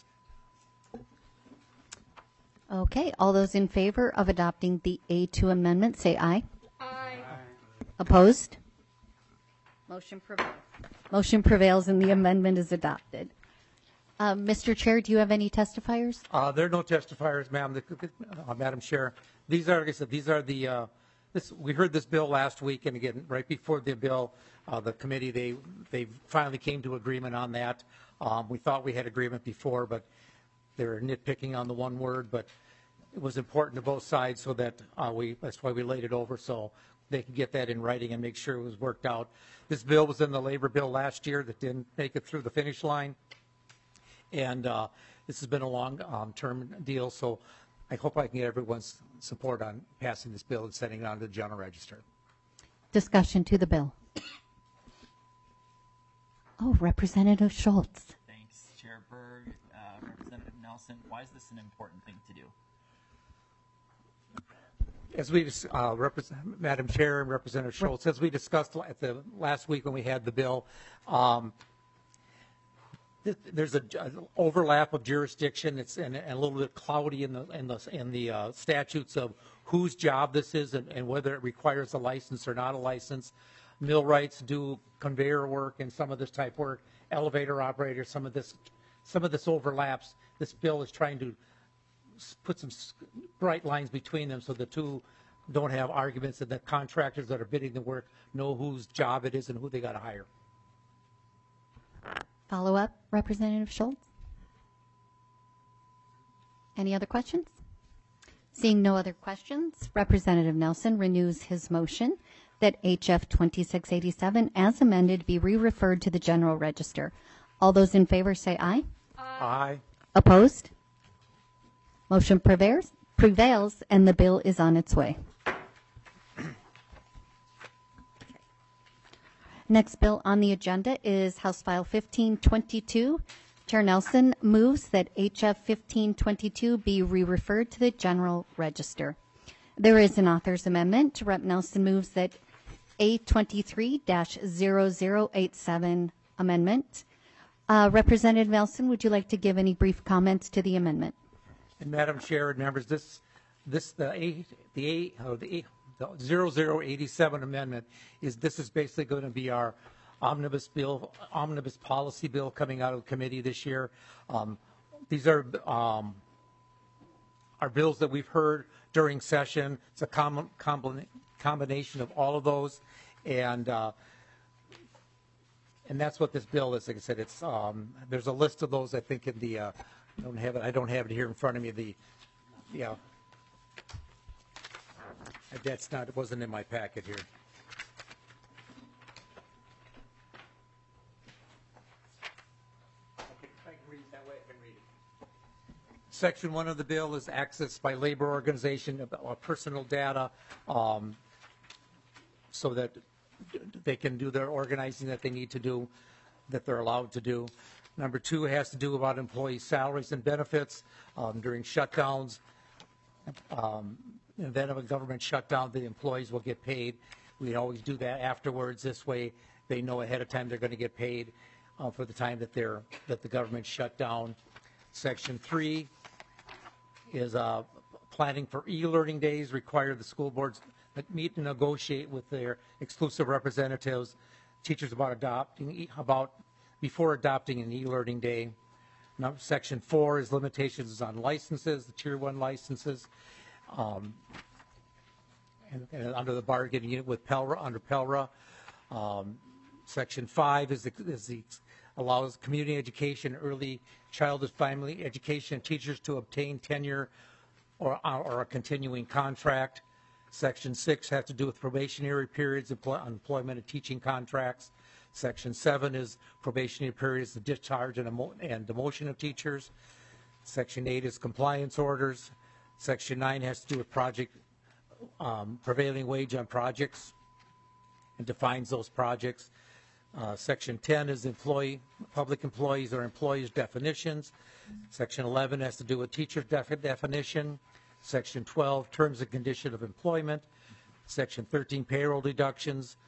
Okay, all those in favor of adopting the A two amendment, say aye. Aye. Opposed? Motion prevails. Motion prevails and the amendment is adopted. Uh, Mister Chair, do you have any testifiers? Uh, There are no testifiers, ma'am, The- uh, Madam Chair. These are, like I said, these are the, uh, this, we heard this bill last week, and again, right before the bill, uh, the committee, they, they finally came to agreement on that. Um, We thought we had agreement before, but they were nitpicking on the one word, but it was important to both sides, so that uh, we, that's why we laid it over, so they could get that in writing and make sure it was worked out. This bill was in the labor bill last year that didn't make it through the finish line. And uh, this has been a long-term um, deal, so I hope I can get everyone's support on passing this bill and sending it on to the general register. Discussion to the bill. Oh, Representative Schultz. Thanks, Chair Berg, uh, Representative Nelson. Why is this an important thing to do? As we, uh, represent, Madam Chair and Representative Schultz, as we discussed at the last week when we had the bill, um, th- there's a, a overlap of jurisdiction. It's and, and a little bit cloudy in the in the in the uh, statutes of whose job this is and, and whether it requires a license or not a license. Millwrights do conveyor work and some of this type work. Elevator operators, some of this, some of this overlaps. This bill is trying to put some bright lines between them so the two don't have arguments, and the contractors that are bidding the work know whose job it is and who they got to hire. Follow up, Representative Schultz? Any other questions? Seeing no other questions, Representative Nelson renews his motion that H F twenty-six eighty-seven as amended be re-referred to the general register. All those in favor say aye. Aye. Opposed? Motion prevails, prevails and the bill is on its way. Next bill on the agenda is House File fifteen twenty-two. Chair Nelson moves that H F fifteen twenty-two be re-referred to the general register. There is an author's amendment. Rep Nelson moves that A twenty-three dash zero zero eight seven amendment. Uh, Representative Nelson, would you like to give any brief comments to the amendment? And Madam Chair and members, this, this, the A, the A, oh, the A, the zero zero eighty-seven amendment is, this is basically going to be our omnibus bill, omnibus policy bill coming out of committee this year. Um, these are, um, are bills that we've heard during session. It's a com com combination of all of those. And, uh, and that's what this bill is. Like I said, it's, um, there's a list of those, I think, in the, uh, I don't have it. I don't have it here in front of me. The, yeah, that's not. It wasn't in my packet here. I can read it that way. I can read it. Section one of the bill is access by labor organization of uh, personal data, um, so that they can do their organizing that they need to do, that they're allowed to do. Number two has to do about employee salaries and benefits um, during shutdowns. Um, in the event of a government shutdown, the employees will get paid. We always do that afterwards. This way, they know ahead of time they're going to get paid uh, for the time that they're that the government shut down. Section three is uh, planning for e-learning days. Require the school boards that meet and negotiate with their exclusive representatives, teachers about adopting about. before adopting an e-learning day. Now, section four is limitations on licenses, the tier one licenses, um, and, and under the bargaining unit with Pelra, under Pelra. Um, section five is the, is the allows community education, early childhood family education teachers to obtain tenure or, or a continuing contract. Section six has to do with probationary periods, employ, employment and teaching contracts. Section seven is probationary periods, the discharge and, and demotion of teachers. Section eight is compliance orders. Section nine has to do with project um, prevailing wage on projects and defines those projects. Uh, Section ten is employee, public employees or employees definitions. Section eleven has to do with teacher def definition. Section twelve, terms and condition of employment. Section thirteen, payroll deductions.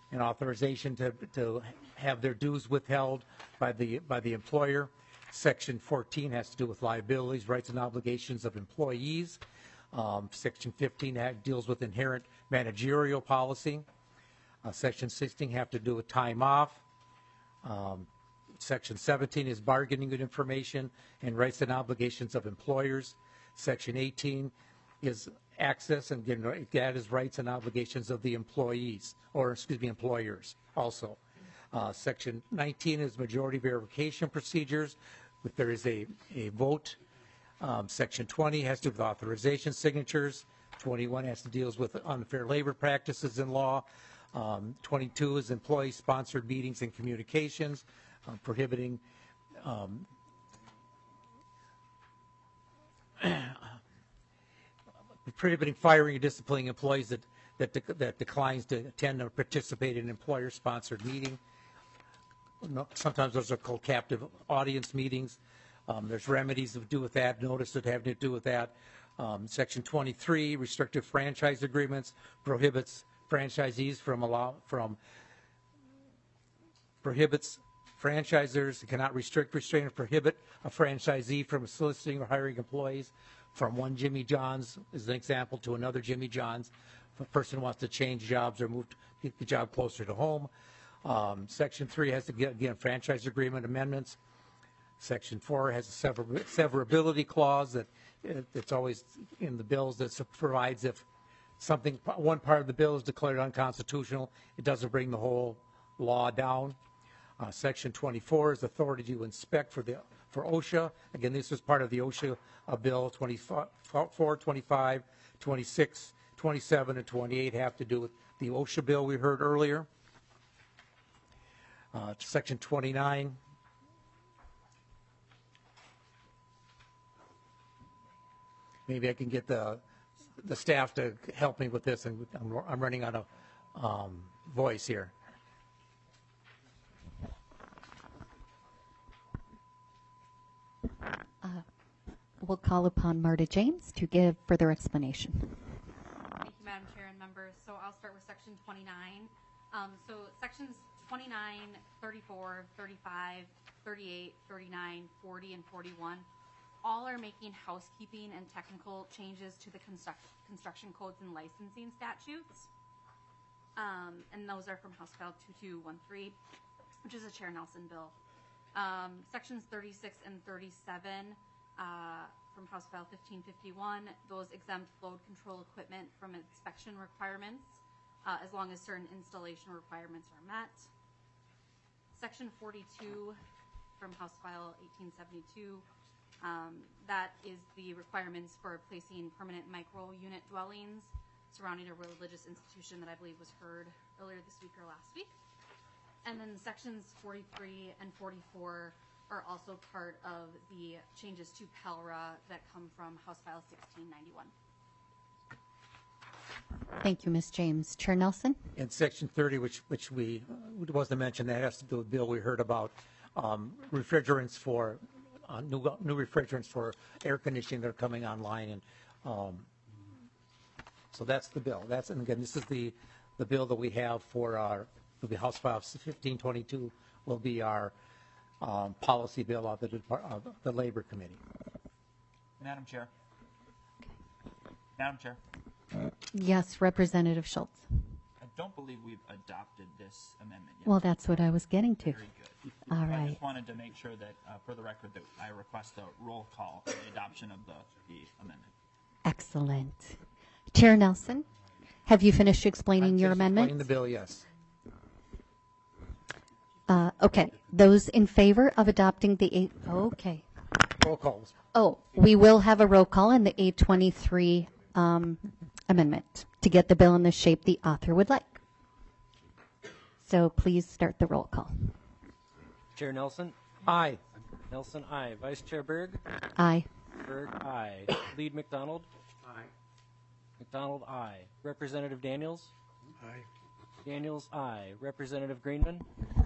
an authorization to, to have their dues withheld by the, by the employer. Section fourteen has to do with liabilities, rights, and obligations of employees. Um, Section fifteen ha- deals with inherent managerial policy. Uh, Section sixteen have to do with time off. Um, Section seventeen is bargaining with information and rights and obligations of employers. Section eighteen is access, and again, that is rights and obligations of the employees, or excuse me, employers also. Uh, Section nineteen is majority verification procedures. If there is a, a vote. Um, Section twenty has to do with authorization signatures. twenty-one has to deals with unfair labor practices in law. Um, twenty-two is employee-sponsored meetings and communications, uh, prohibiting um, prohibiting firing or disciplining employees that, that, dec- that declines to attend or participate in an employer-sponsored meeting. No, sometimes those are called captive audience meetings. Um, there's remedies that do with that, notice that have to do with that. Um, Section twenty-three, restrictive franchise agreements, prohibits franchisees from allow from prohibits franchisors cannot restrict, restrain, or prohibit a franchisee from soliciting or hiring employees from one Jimmy John's, as an example, to another Jimmy John's. If a person wants to change jobs or move to get the job closer to home. Um, Section three has to get, again, franchise agreement amendments. Section four has a sever, severability clause that it, it's always in the bills that provides if something, one part of the bill is declared unconstitutional, it doesn't bring the whole law down. Uh, Section twenty-four is authority to inspect for the for OSHA. Again, this was part of the OSHA uh, bill. twenty-four, twenty-five, twenty-six, twenty-seven, and twenty-eight have to do with the OSHA bill we heard earlier. Uh, Section twenty-nine. Maybe I can get the the staff to help me with this, and I'm, I'm running out of um, voice here. Uh, we'll call upon Marta James to give further explanation. Thank you, Madam Chair and members. So I'll start with Section twenty-nine. Um, so Sections twenty-nine, thirty-four, thirty-five, thirty-eight, thirty-nine, forty, and forty-one all are making housekeeping and technical changes to the construct, construction codes and licensing statutes. Um, and those are from House File two two one three, which is a Chair Nelson bill. Um, sections thirty-six and thirty-seven uh, from House File fifteen fifty-one, those exempt load control equipment from inspection requirements uh, as long as certain installation requirements are met. Section forty-two from House File eighteen seventy-two, um, that is the requirements for placing permanent micro unit dwellings surrounding a religious institution that I believe was heard earlier this week or last week. And then sections forty-three and forty-four are also part of the changes to P E L R A that come from House File sixteen ninety-one. Thank you, Miz James. Chair Nelson? In Section thirty, which which we uh, wasn't mentioned, that has to do with the bill we heard about um, refrigerants for uh, new new refrigerants for air conditioning that are coming online, and um, so that's the bill. That's and again, this is the the bill that we have for our. Will be House File fifteen twenty-two will be our um, policy bill of the, Depart- of the Labor Committee. Madam Chair. Madam Chair. Yes, Representative Schultz. I don't believe we've adopted this amendment yet. Well, that's what I was getting to. Very good. All I right. just wanted to make sure that, uh, for the record, that I request a roll call for the adoption of the, the amendment. Excellent. Chair Nelson, have you finished explaining I'm your just amendment? explaining the bill, yes. Uh, okay. Those in favor of adopting the eight, okay. Roll calls. Oh, we will have a roll call on the eight twenty-three um, amendment to get the bill in the shape the author would like. So please start the roll call. Chair Nelson? Aye. Nelson, aye. Vice Chair Berg? Aye. Berg, aye. Lead McDonald? Aye. McDonald, aye. Representative Daniels? Aye. Daniels, aye. Representative Greenman?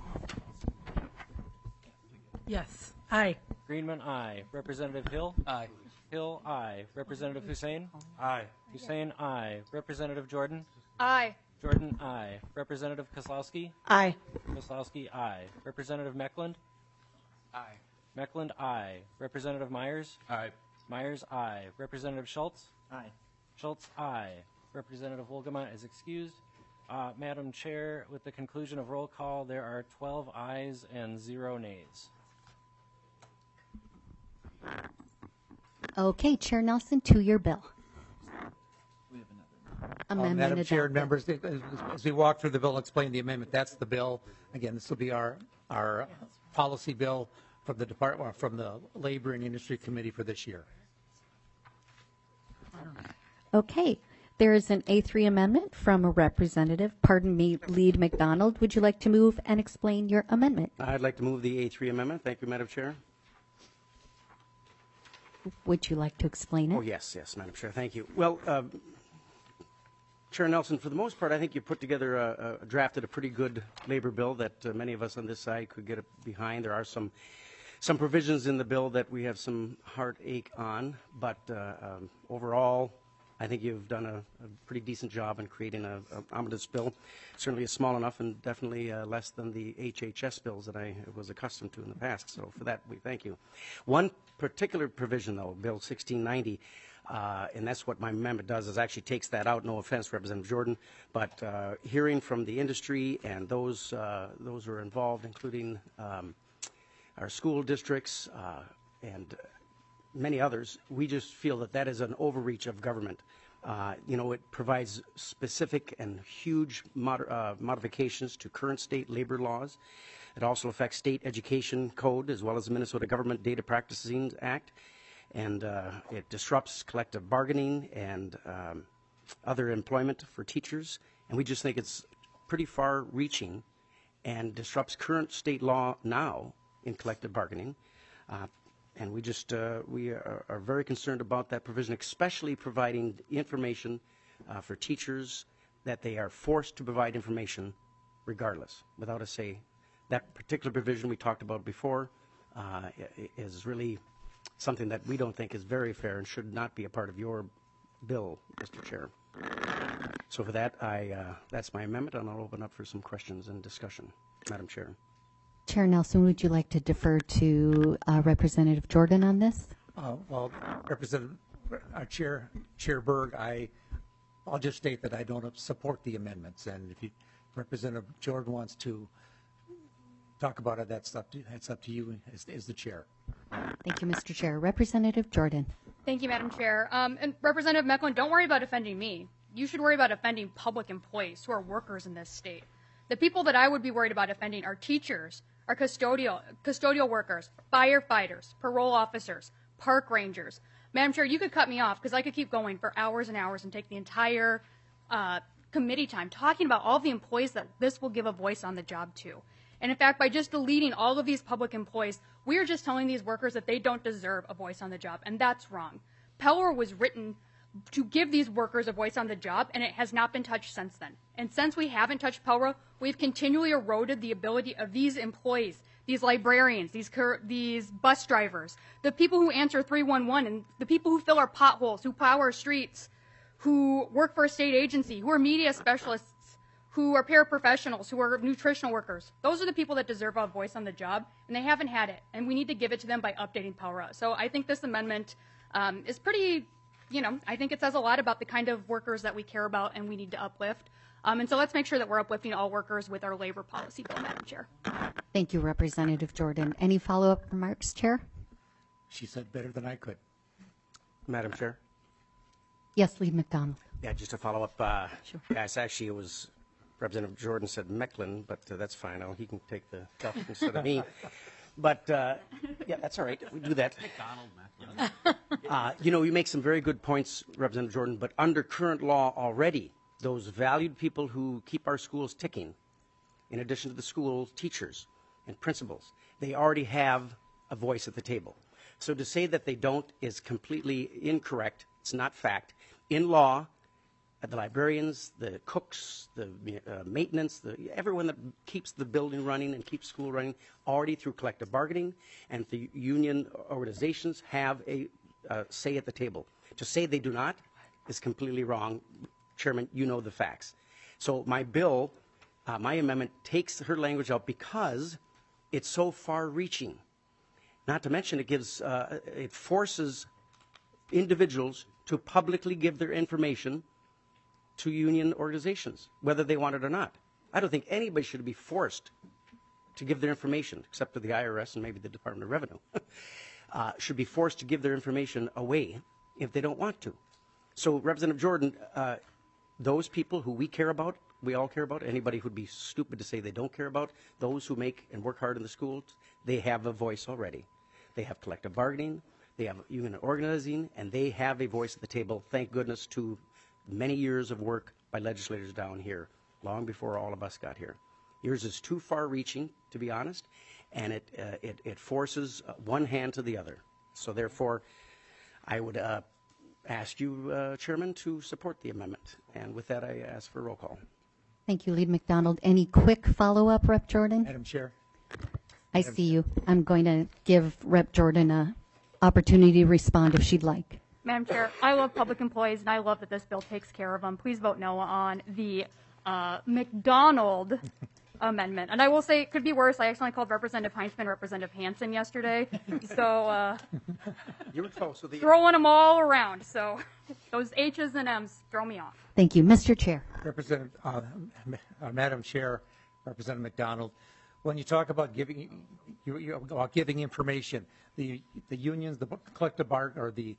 Yes. Aye. Greenman, aye. Representative Hill? Aye. Hill, aye. Representative Hussein? Aye. Hussein, aye. Representative Jordan? Aye. Jordan, aye. Representative Kozlowski? Aye. Kozlowski, aye. Representative Meckland? Aye. Meckland, aye. Representative Myers? Aye. Myers, aye. Representative Schultz? Aye. Schultz, aye. Representative Wolgamott is excused. Uh, Madam Chair, with the conclusion of roll call, there are twelve ayes and zero nays. Okay, Chair Nelson, to your bill. We have another. Uh, Amendment Madam Chair and adopted. members, as- as we walk through the bill, explain the amendment. That's the bill. Again, this will be our, our policy bill from the Department, from the Labor and Industry Committee for this year. Okay, there is an A three amendment from a representative, pardon me, Lead McDonald. Would you like to move and explain your amendment? I'd like to move the A three amendment. Thank you, Madam Chair. Would you like to explain it? Oh, yes, yes, Madam Chair, thank you. Well, uh, Chair Nelson, for the most part, I think you put together, a, a, drafted a pretty good labor bill that uh, many of us on this side could get behind. There are some, some provisions in the bill that we have some heartache on, but uh, um, overall, I think you've done a, a pretty decent job in creating a, a omnibus bill. Certainly is small enough and definitely uh, less than the H H S bills that I was accustomed to in the past. So for that, we thank you. One particular provision, though, Bill sixteen ninety, uh, and that's what my amendment does, is actually takes that out. No offense, Representative Jordan, but uh, hearing from the industry and those uh, those who are involved, including um, our school districts uh, and many others, we just feel that that is an overreach of government. Uh, you know, it provides specific and huge mod uh, modifications to current state labor laws. It also affects state education code as well as the Minnesota Government Data Practicing Act. And uh, it disrupts collective bargaining and um, other employment for teachers. And we just think it's pretty far reaching and disrupts current state law now in collective bargaining. Uh, And we just, uh, we are, are very concerned about that provision, especially providing information uh, for teachers that they are forced to provide information regardless, without a say. That particular provision we talked about before uh, is really something that we don't think is very fair and should not be a part of your bill, Mister Chair. So for that, I, uh, that's my amendment, and I'll open up for some questions and discussion, Madam Chair. Chair Nelson, would you like to defer to uh, Representative Jordan on this? Uh, Well, Representative, our Chair, Chair Berg, I, I'll just state that I don't support the amendments, and if you, Representative Jordan wants to talk about it, that's up to, that's up to you as, as the Chair. Thank you, Mister Chair. Representative Jordan. Thank you, Madam Chair. Um, and Representative Mecklen, don't worry about offending me. You should worry about offending public employees who are workers in this state. The people that I would be worried about offending are teachers, are custodial, custodial workers, firefighters, parole officers, park rangers. Madam Chair, you could cut me off because I could keep going for hours and hours and take the entire uh, committee time talking about all the employees that this will give a voice on the job to. And in fact, by just deleting all of these public employees, we are just telling these workers that they don't deserve a voice on the job, and that's wrong. Pell was written to give these workers a voice on the job, and it has not been touched since then. And since we haven't touched Pell, we've continually eroded the ability of these employees, these librarians, these these bus drivers, the people who answer three one one, and the people who fill our potholes, who plow our streets, who work for a state agency, who are media specialists, who are paraprofessionals, who are nutritional workers. Those are the people that deserve a voice on the job, and they haven't had it. And we need to give it to them by updating Pell. So I think this amendment um, is pretty... You know, I think it says a lot about the kind of workers that we care about and we need to uplift. Um, and so let's make sure that we're uplifting all workers with our labor policy bill, Madam Chair. Thank you, Representative Jordan. Any follow-up remarks, Chair? She said better than I could. Madam Chair? Yes, Lead McDonald. Yeah, just to follow up. Uh, Sure. Yes, actually, it was Representative Jordan said Mecklen, but uh, that's fine. I'll, he can take the cup instead of me. But, uh, yeah, that's all right. We do that. Uh, you know, you make some very good points, Representative Jordan, but under current law already, those valued people who keep our schools ticking, in addition to the school teachers and principals, they already have a voice at the table. So to say that they don't is completely incorrect. It's not fact. In law, the librarians, the cooks, the uh, maintenance, the, everyone that keeps the building running and keeps school running, already through collective bargaining and the union organizations have a uh, say at the table. To say they do not is completely wrong. Chairman, you know the facts. So my bill, uh, my amendment takes her language out because it's so far-reaching. Not to mention it gives, uh, it forces individuals to publicly give their information to union organizations, whether they want it or not. I don't think anybody should be forced to give their information, except to the I R S and maybe the Department of Revenue, uh, should be forced to give their information away if they don't want to. So, Representative Jordan, uh, those people who we care about, we all care about, anybody who'd be stupid to say they don't care about, those who make and work hard in the schools, they have a voice already. They have collective bargaining, they have union organizing, and they have a voice at the table, thank goodness, to many years of work by legislators down here, long before all of us got here. Yours is too far-reaching, to be honest, and it, uh, it, it forces one hand to the other. So therefore, I would uh, ask you, uh, Chairman, to support the amendment. And with that, I ask for a roll call. Thank you, Lead McDonald. Any quick follow-up, Rep Jordan? Madam Chair. I see you. I'm going to give Rep Jordan a opportunity to respond if she'd like. Madam Chair, I love public employees, and I love that this bill takes care of them. Please vote no on the uh, McDonald amendment. And I will say it could be worse. I accidentally called Representative Heinzman Representative Hansen yesterday. So uh, You were close with the throwing them all around. So those H's and M's throw me off. Thank you. Mister Chair. Representative, uh, uh, Madam Chair, Representative McDonald, when you talk about giving, you, you, about giving information, the the unions, the collective bargain, or the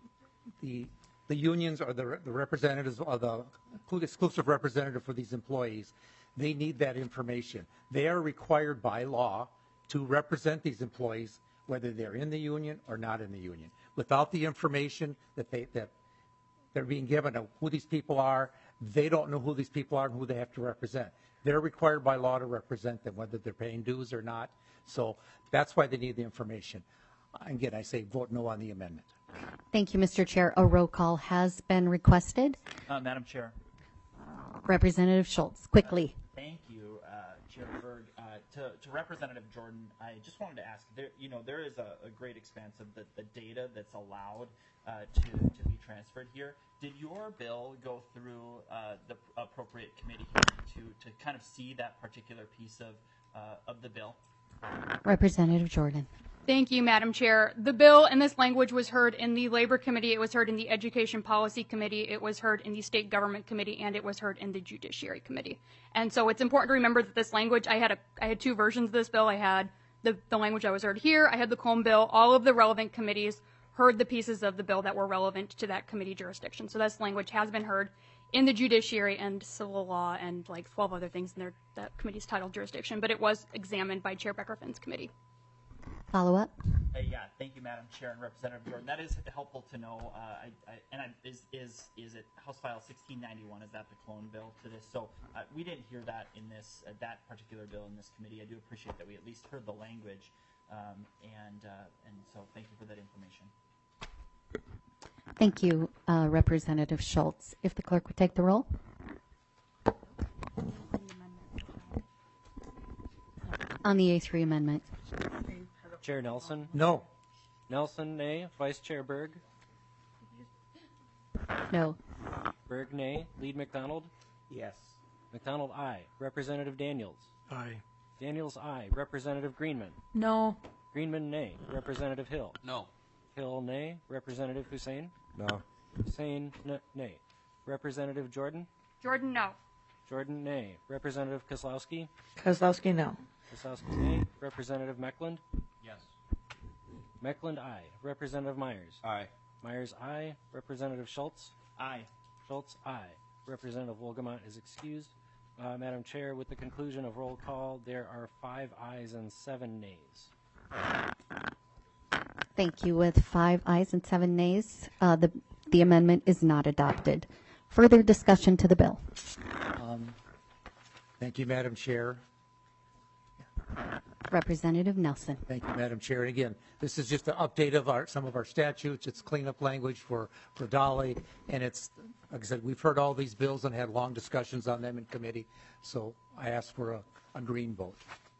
the the unions or the the representatives or the exclusive representative for these employees, they need that information. They are required by law to represent these employees, whether they're in the union or not in the union. Without the information that they that they're being given of who these people are, they don't know who these people are and who they have to represent. They're required by law to represent them, whether they're paying dues or not. So that's why they need the information. Again, I say vote no on the amendment. Thank you, Mister Chair. A roll call has been requested. Uh, Madam Chair. Representative Schultz, quickly. Thank you, uh, Chair Berg. Uh, to, to Representative Jordan, I just wanted to ask, there, you know, there is a, a great expanse of the, the data that's allowed uh, to, to be transferred here. Did your bill go through uh, the appropriate committee to, to kind of see that particular piece of, uh, of the bill? Representative Jordan. Thank you, Madam Chair. The bill and this language was heard in the Labor Committee, it was heard in the Education Policy Committee, it was heard in the State Government Committee, and it was heard in the Judiciary Committee. And so it's important to remember that this language, I had a, I had two versions of this bill. I had the, the language that was heard here, I had the Comb bill. All of the relevant committees heard the pieces of the bill that were relevant to that committee jurisdiction. So this language has been heard in the Judiciary and Civil Law and like twelve other things in their, that committee's titled jurisdiction, but it was examined by Chair Becker-Finn's committee. Follow up. Uh, yeah, thank you, Madam Chair and Representative Jordan. That is helpful to know. Uh, I, I, and I, is is is it House File sixteen ninety-one? Is that the clone bill to this? So uh, we didn't hear that in this uh, that particular bill in this committee. I do appreciate that we at least heard the language, um, and uh, and so thank you for that information. Thank you, uh, Representative Schultz. If the clerk would take the roll. On the A three amendment. Chair Nelson? No. Nelson, nay. Vice Chair Berg? No. Berg, nay. Lead McDonald? Yes. McDonald, aye. Representative Daniels? Aye. Daniels, aye. Representative Greenman? No. Greenman, nay. Representative Hill? No. Hill, nay. Representative Hussein? No. Hussein, n- nay. Representative Jordan? Jordan, no. Jordan, nay. Representative Kozlowski? Kozlowski, no. Kozlowski, nay. Representative Meckland? Yes. Meckland, aye. Representative Myers? Aye. Myers, aye. Representative Schultz? Aye. Schultz, aye. Representative Wolgamott is excused. Uh, Madam Chair, with the conclusion of roll call, there are five ayes and seven nays. Thank you. With five ayes and seven nays, uh, the, the amendment is not adopted. Further discussion to the bill. Um, thank you, Madam Chair. Representative Nelson. Thank you, Madam Chair. And again, this is just an update of our, some of our statutes. It's cleanup language for, for Dolly. And it's, like I said, we've heard all these bills and had long discussions on them in committee. So I ask for a, a green vote.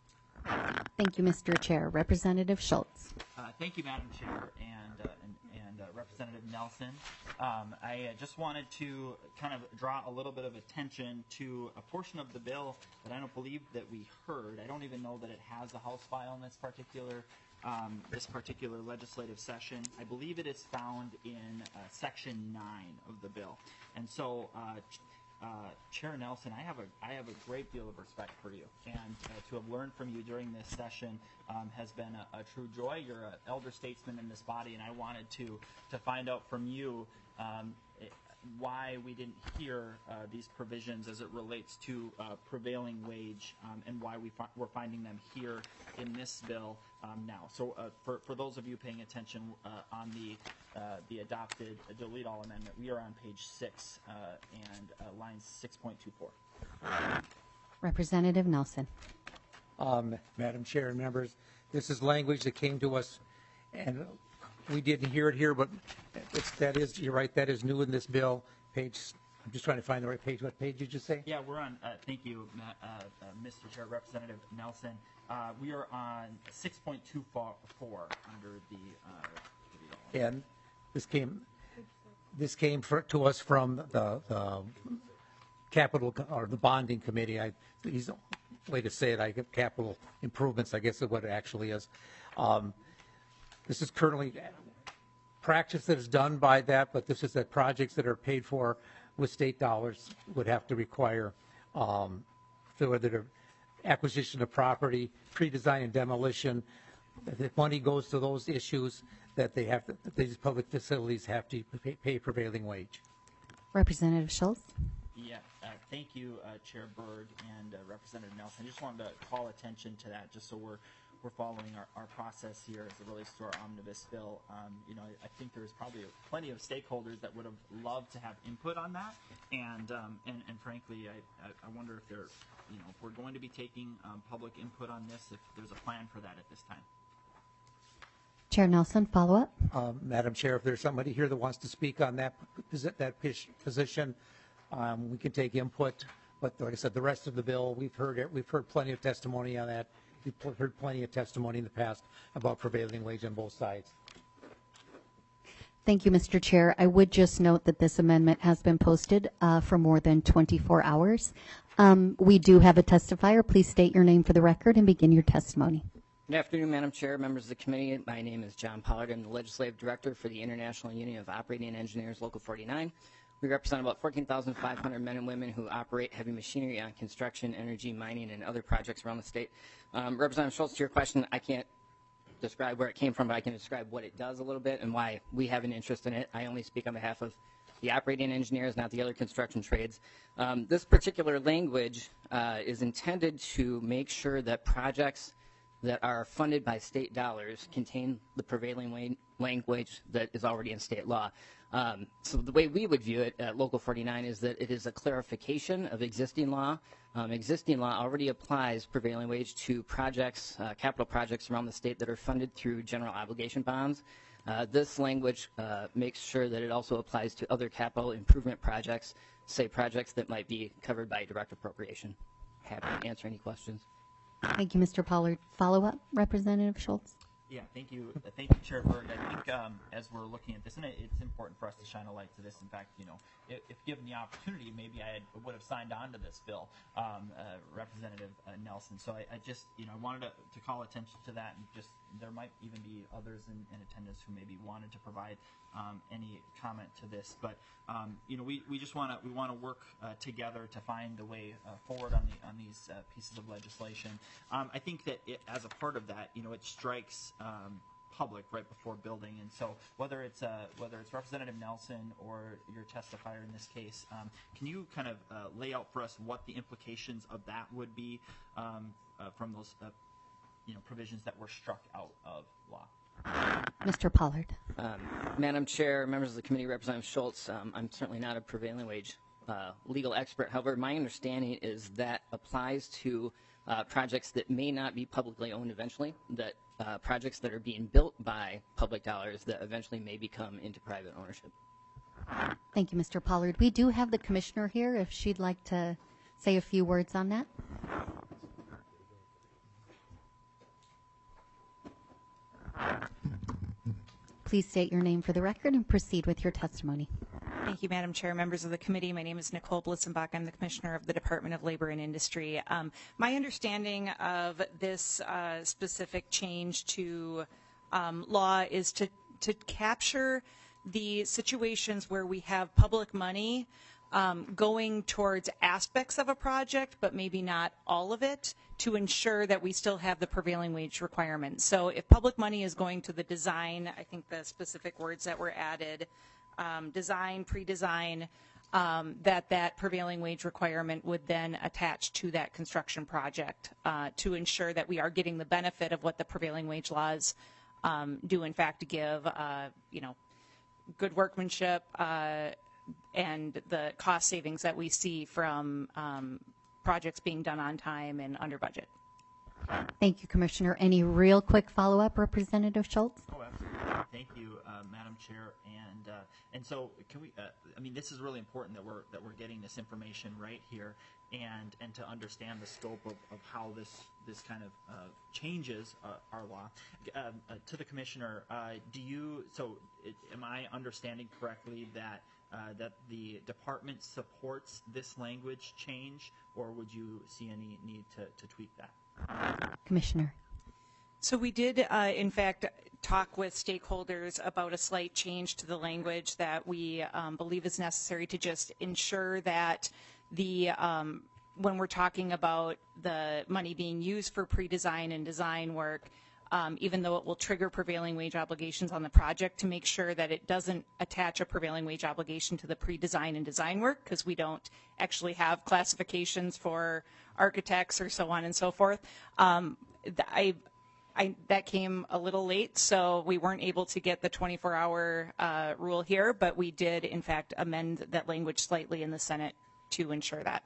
Thank you, Mister Chair. Representative Schultz. Uh, thank you, Madam Chair, and uh, and, and and uh, Representative Nelson. Um, I uh, just wanted to kind of draw a little bit of attention to a portion of the bill that I don't believe that we heard. I don't even know that it has a House file in this particular um, this particular legislative session. I believe it is found in uh, Section nine of the bill, and so. Uh, Uh, Chair Nelson, I have a I have a great deal of respect for you, and uh, to have learned from you during this session um, has been a, a true joy. You're an elder statesman in this body, and I wanted to to find out from you um, it, why we didn't hear uh, these provisions as it relates to uh, prevailing wage, um, and why we fi- we're finding them here in this bill um, now. So, uh, for for those of you paying attention uh, on the uh, the adopted delete all amendment, we are on page six uh, and uh, line six point two four. Representative Nelson. Um, Madam Chair and members, this is language that came to us, and we didn't hear it here, but it's, that is, you're right, that is new in this bill. Page, I'm just trying to find the right page. What page did you say? Yeah, we're on, uh, thank you, Ma- uh, uh, Mister Chair, Representative Nelson. Uh, we are on six point two four under the, uh, And this came, this came for, to us from the, the capital, or the bonding committee. I, he's, way to say it, I get capital improvements, I guess is what it actually is. Um, This is currently practice that is done by that, but this is that projects that are paid for with state dollars would have to require, um, so whether they're acquisition of property, pre-design and demolition, if money goes to those issues, that they have, to, that these public facilities have to pay, pay prevailing wage. Representative Schultz. Yeah, uh, thank you, uh, Chair Berg and uh, Representative Nelson. I just wanted to call attention to that, just so we're we're following our, our process here as it relates to our omnibus bill. Um, you know, I, I think there's probably plenty of stakeholders that would have loved to have input on that, and um, and, and frankly, I, I, I wonder if there, you know, if we're going to be taking um, public input on this, if there's a plan for that at this time. Chair Nelson, follow up. Um, Madam Chair, if there's somebody here that wants to speak on that posi- that pis- position, um, we can take input. But like I said, the rest of the bill, we've heard it, we've heard plenty of testimony on that. We've heard plenty of testimony in the past about prevailing wage on both sides. Thank you, Mister Chair. I would just note that this amendment has been posted uh, for more than twenty-four hours. Um, we do have a testifier. Please state your name for the record and begin your testimony. Good afternoon, Madam Chair, members of the committee. My name is John Pollard. I'm the Legislative Director for the International Union of Operating Engineers, Local forty-nine. We represent about fourteen thousand five hundred men and women who operate heavy machinery on construction, energy, mining, and other projects around the state. Um, Representative Schultz, to your question, I can't describe where it came from, but I can describe what it does a little bit and why we have an interest in it. I only speak on behalf of the operating engineers, not the other construction trades. Um, this particular language uh, is intended to make sure that projects that are funded by state dollars contain the prevailing wa- language that is already in state law. Um, so the way we would view it at Local forty-nine is that it is a clarification of existing law. Um, existing law already applies prevailing wage to projects, uh, capital projects around the state that are funded through general obligation bonds. Uh, this language uh, makes sure that it also applies to other capital improvement projects, say projects that might be covered by direct appropriation. Happy to answer any questions. Thank you, Mister Pollard. Follow up, Representative Schultz. Yeah, thank you. Uh, Thank you, Chair Berg. I think um, as we're looking at this, and it, it's important for us to shine a light to this. In fact, you know, if, if given the opportunity, maybe I had, would have signed on to this bill, um, uh, Representative uh, Nelson. So I, I just, you know, I wanted to, to call attention to that, and just there might even be others in, in attendance who maybe wanted to provide um, any comment to this. But um, you know, we, we just want to we want to work uh, together to find a way uh, forward on the on these uh, pieces of legislation. Um, I think that it, as a part of that, you know, it strikes um, public right before building, and so whether it's uh, whether it's Representative Nelson or your testifier in this case, um, can you kind of uh, lay out for us what the implications of that would be um, uh, from those uh, you know provisions that were struck out of law? Mister Pollard. Um, Madam Chair, members of the committee, Representative Schultz, um, I'm certainly not a prevailing wage uh, legal expert. However, my understanding is that applies to uh, projects that may not be publicly owned eventually, that uh, projects that are being built by public dollars that eventually may become into private ownership. Thank you, Mister Pollard. We do have the commissioner here if she'd like to say a few words on that. Please state your name for the record and proceed with your testimony. Thank you, Madam Chair, members of the committee. My name is Nicole Blitzenbach. I'm the Commissioner of the Department of Labor and Industry. Um, my understanding of this uh, specific change to um, law is to, to capture the situations where we have public money um, going towards aspects of a project, but maybe not all of it, to ensure that we still have the prevailing wage requirement. So if public money is going to the design, I think the specific words that were added, um, design, pre-design, um, that that prevailing wage requirement would then attach to that construction project uh, to ensure that we are getting the benefit of what the prevailing wage laws um, do in fact give, uh, you know, good workmanship uh, and the cost savings that we see from um, projects being done on time and under budget. Thank you, Commissioner. Any real quick follow-up, Representative Schultz? Oh, absolutely. Thank you, uh, Madam Chair. And uh, and so, can we? Uh, I mean, this is really important that we're that we're getting this information right here, and and to understand the scope of, of how this this kind of uh, changes uh, our law. Uh, uh, to the Commissioner, uh, do you? So, it, am I understanding correctly that? Uh, that the department supports this language change, or would you see any need to, to tweak that? Commissioner. So we did, uh, in fact, talk with stakeholders about a slight change to the language that we um, believe is necessary to just ensure that the um, when we're talking about the money being used for pre-design and design work, Um, even though it will trigger prevailing wage obligations on the project, to make sure that it doesn't attach a prevailing wage obligation to the pre-design and design work, because we don't actually have classifications for architects or so on and so forth. Um, I, I, that came a little late, so we weren't able to get the twenty-four hour uh, rule here, but we did, in fact, amend that language slightly in the Senate to ensure that.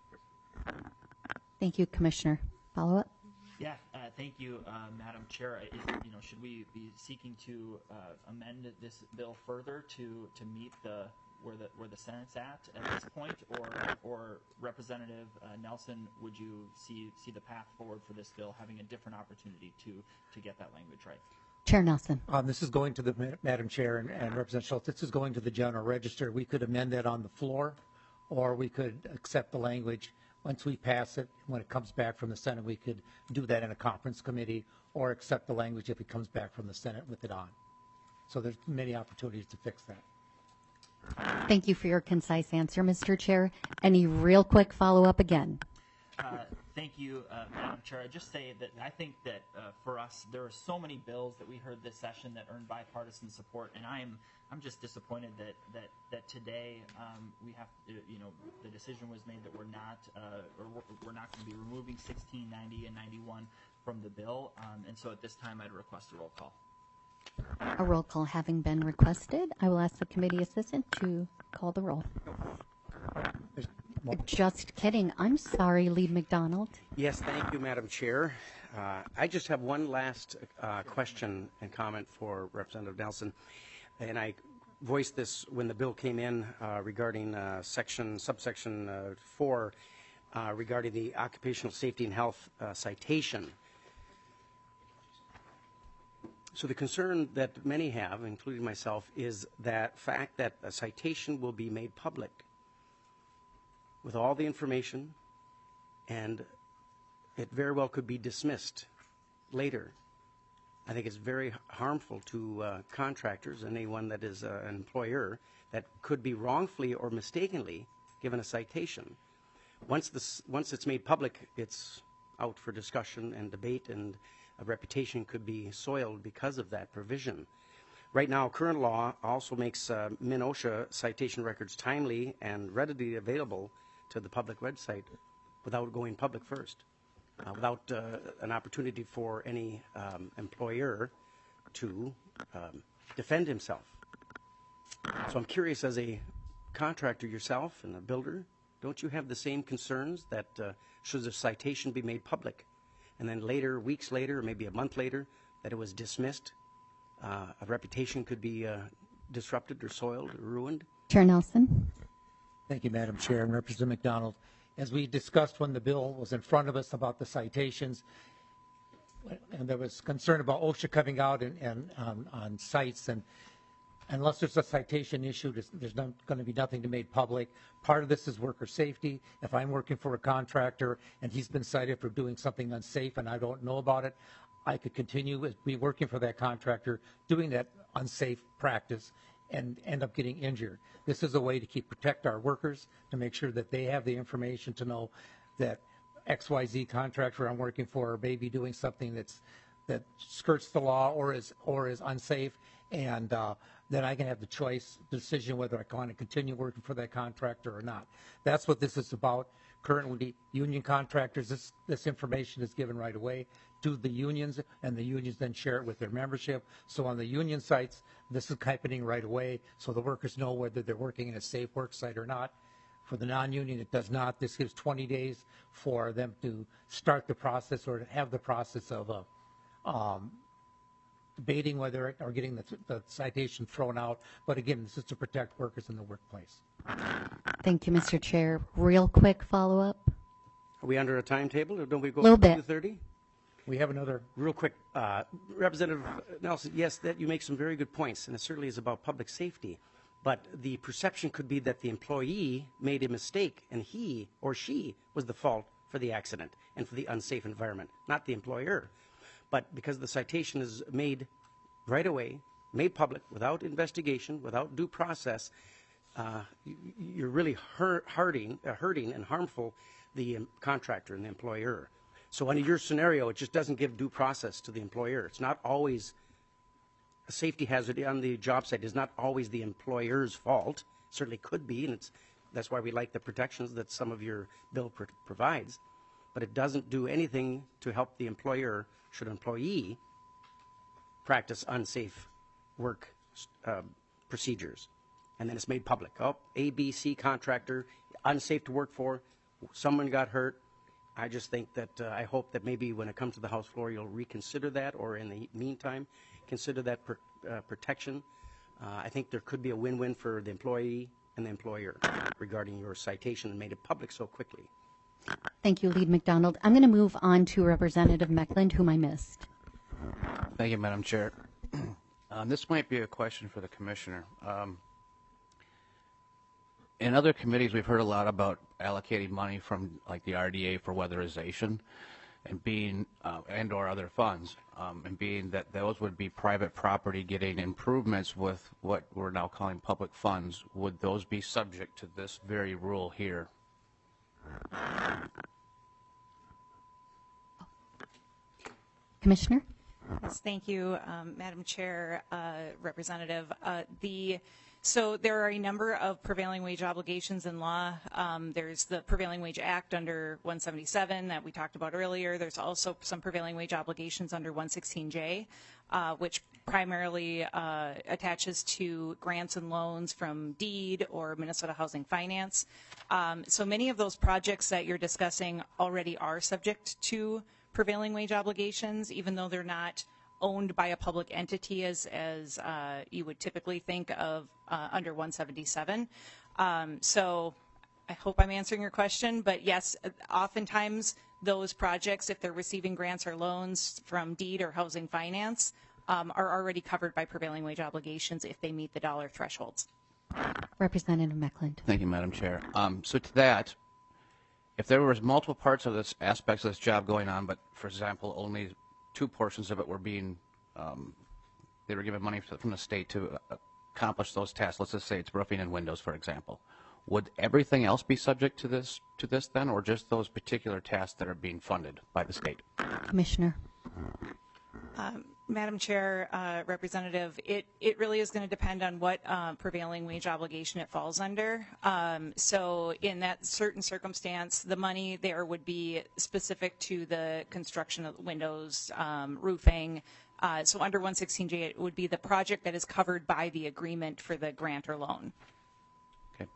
Thank you, Commissioner. Follow up? Yeah, uh, thank you, uh, Madam Chair. Is, you know, should we be seeking to uh, amend this bill further to, to meet the where the where the Senate's at at this point, or or Representative uh, Nelson, would you see see the path forward for this bill having a different opportunity to to get that language right? Chair Nelson. Um, this is going to the Madam Chair and, and Representative Schultz. This is going to the General Register. We could amend that on the floor, or we could accept the language. Once we pass it, when it comes back from the Senate, we could do that in a conference committee, or accept the language if it comes back from the Senate with it on. So there's many opportunities to fix that. Thank you for your concise answer, Mister Chair. Any real quick follow-up again? Uh, thank you, uh, Madam Chair. I just say that I think that uh, for us, there are so many bills that we heard this session that earned bipartisan support, and I'm I'm just disappointed that that that today um, we have to, you know, the decision was made that we're not uh, or we're, we're not going to be removing sixteen ninety and ninety-one from the bill, um, and so at this time I'd request a roll call. A roll call having been requested, I will ask the committee assistant to call the roll. Just kidding. I'm sorry, Lead McDonald. Yes, thank you, Madam Chair. Uh, I just have one last uh, question and comment for Representative Nelson. And I voiced this when the bill came in uh, regarding uh, section, subsection uh, four, uh, regarding the occupational safety and health uh, citation. So the concern that many have, including myself, is that fact that a citation will be made public with all the information, and it very well could be dismissed later. I think it's very harmful to uh, contractors and anyone that is uh, an employer that could be wrongfully or mistakenly given a citation. Once this, once it's made public, it's out for discussion and debate, and a reputation could be soiled because of that provision. Right now, current law also makes uh, MnOSHA citation records timely and readily available to the public website without going public first, uh, without uh, an opportunity for any um, employer to um, defend himself. So I'm curious, as a contractor yourself and a builder, don't you have the same concerns that uh, should a citation be made public, and then later, weeks later, or maybe a month later, that it was dismissed? Uh, a reputation could be uh, disrupted or soiled or ruined? Chair Nelson. Thank you, Madam Chair and Representative McDonald. As we discussed when the bill was in front of us about the citations, and there was concern about OSHA coming out and, and um, on sites, and unless there's a citation issue, there's, there's not going to be nothing to made public. Part of this is worker safety. If I'm working for a contractor and he's been cited for doing something unsafe and I don't know about it, I could continue to be working for that contractor doing that unsafe practice and end up getting injured. This is a way to keep protect our workers, to make sure that they have the information to know that X Y Z contractor I'm working for may be doing something that's that skirts the law or is or is unsafe, and uh, then I can have the choice decision whether I want to continue working for that contractor or not. That's what this is about. Currently, union contractors, this this information is given right away to the unions, and the unions then share it with their membership. So on the union sites, this is happening right away, so the workers know whether they're working in a safe work site or not. For the non-union, it does not. This gives twenty days for them to start the process or to have the process of uh, um, debating whether it, or getting the, the citation thrown out. But again, this is to protect workers in the workplace. Thank you, Mister Chair. Real quick follow-up. Are we under a timetable, or don't we go Little to bit. two thirty? We have another. Real quick, uh, Representative Nelson, yes, that you make some very good points, and it certainly is about public safety. But the perception could be that the employee made a mistake, and he or she was the fault for the accident and for the unsafe environment, not the employer. But because the citation is made right away, made public, without investigation, without due process, uh, you- you're really hurt, hurting, uh, hurting and harmful the um, contractor and the employer. So under your scenario, it just doesn't give due process to the employer. It's not always a safety hazard on the job site is not always the employer's fault. Certainly could be, and it's that's why we like the protections that some of your bill pr- provides. But it doesn't do anything to help the employer should an employee practice unsafe work uh, procedures. And then it's made public. Oh, A, B, C contractor, unsafe to work for, someone got hurt. I just think that uh, I hope that maybe when it comes to the House floor, you'll reconsider that, or in the meantime, consider that per, uh, protection. Uh, I think there could be a win-win for the employee and the employer regarding your citation and made it public so quickly. Thank you, Lead McDonald. I'm going to move on to Representative Meckland, whom I missed. Thank you, Madam Chair. Um, this might be a question for the Commissioner. Um, in other committees, we've heard a lot about allocating money from like the R D A for weatherization and being, uh, and or other funds, um, and being that those would be private property getting improvements with what we're now calling public funds. Would those be subject to this very rule here? Commissioner? Yes, thank you, um, Madam Chair, uh, Representative. Uh, the so there are a number of prevailing wage obligations in law. Um, there's the Prevailing Wage Act under one seventy-seven that we talked about earlier. There's also some prevailing wage obligations under one sixteen J, uh, which primarily uh, attaches to grants and loans from DEED or Minnesota Housing Finance. Um, so many of those projects that you're discussing already are subject to prevailing wage obligations, even though they're not owned by a public entity as, as uh, you would typically think of uh, under one seventy-seven. Um, so I hope I'm answering your question, but yes, oftentimes those projects, if they're receiving grants or loans from DEED or Housing Finance, um, are already covered by prevailing wage obligations if they meet the dollar thresholds. Representative Meckland. Thank you, Madam Chair. Um, so to that, if there was multiple parts of this aspects of this job going on, but for example, only two portions of it were being, um, they were given money from the state to uh, accomplish those tasks. Let's just say it's roofing and windows, for example. Would everything else be subject to this, to this then, or just those particular tasks that are being funded by the state? Commissioner? Um, Madam Chair, uh, Representative, it, it really is going to depend on what uh, prevailing wage obligation it falls under. Um, so in that certain circumstance, the money there would be specific to the construction of windows, um, roofing. Uh, so under one sixteen J, it would be the project that is covered by the agreement for the grant or loan. Okay.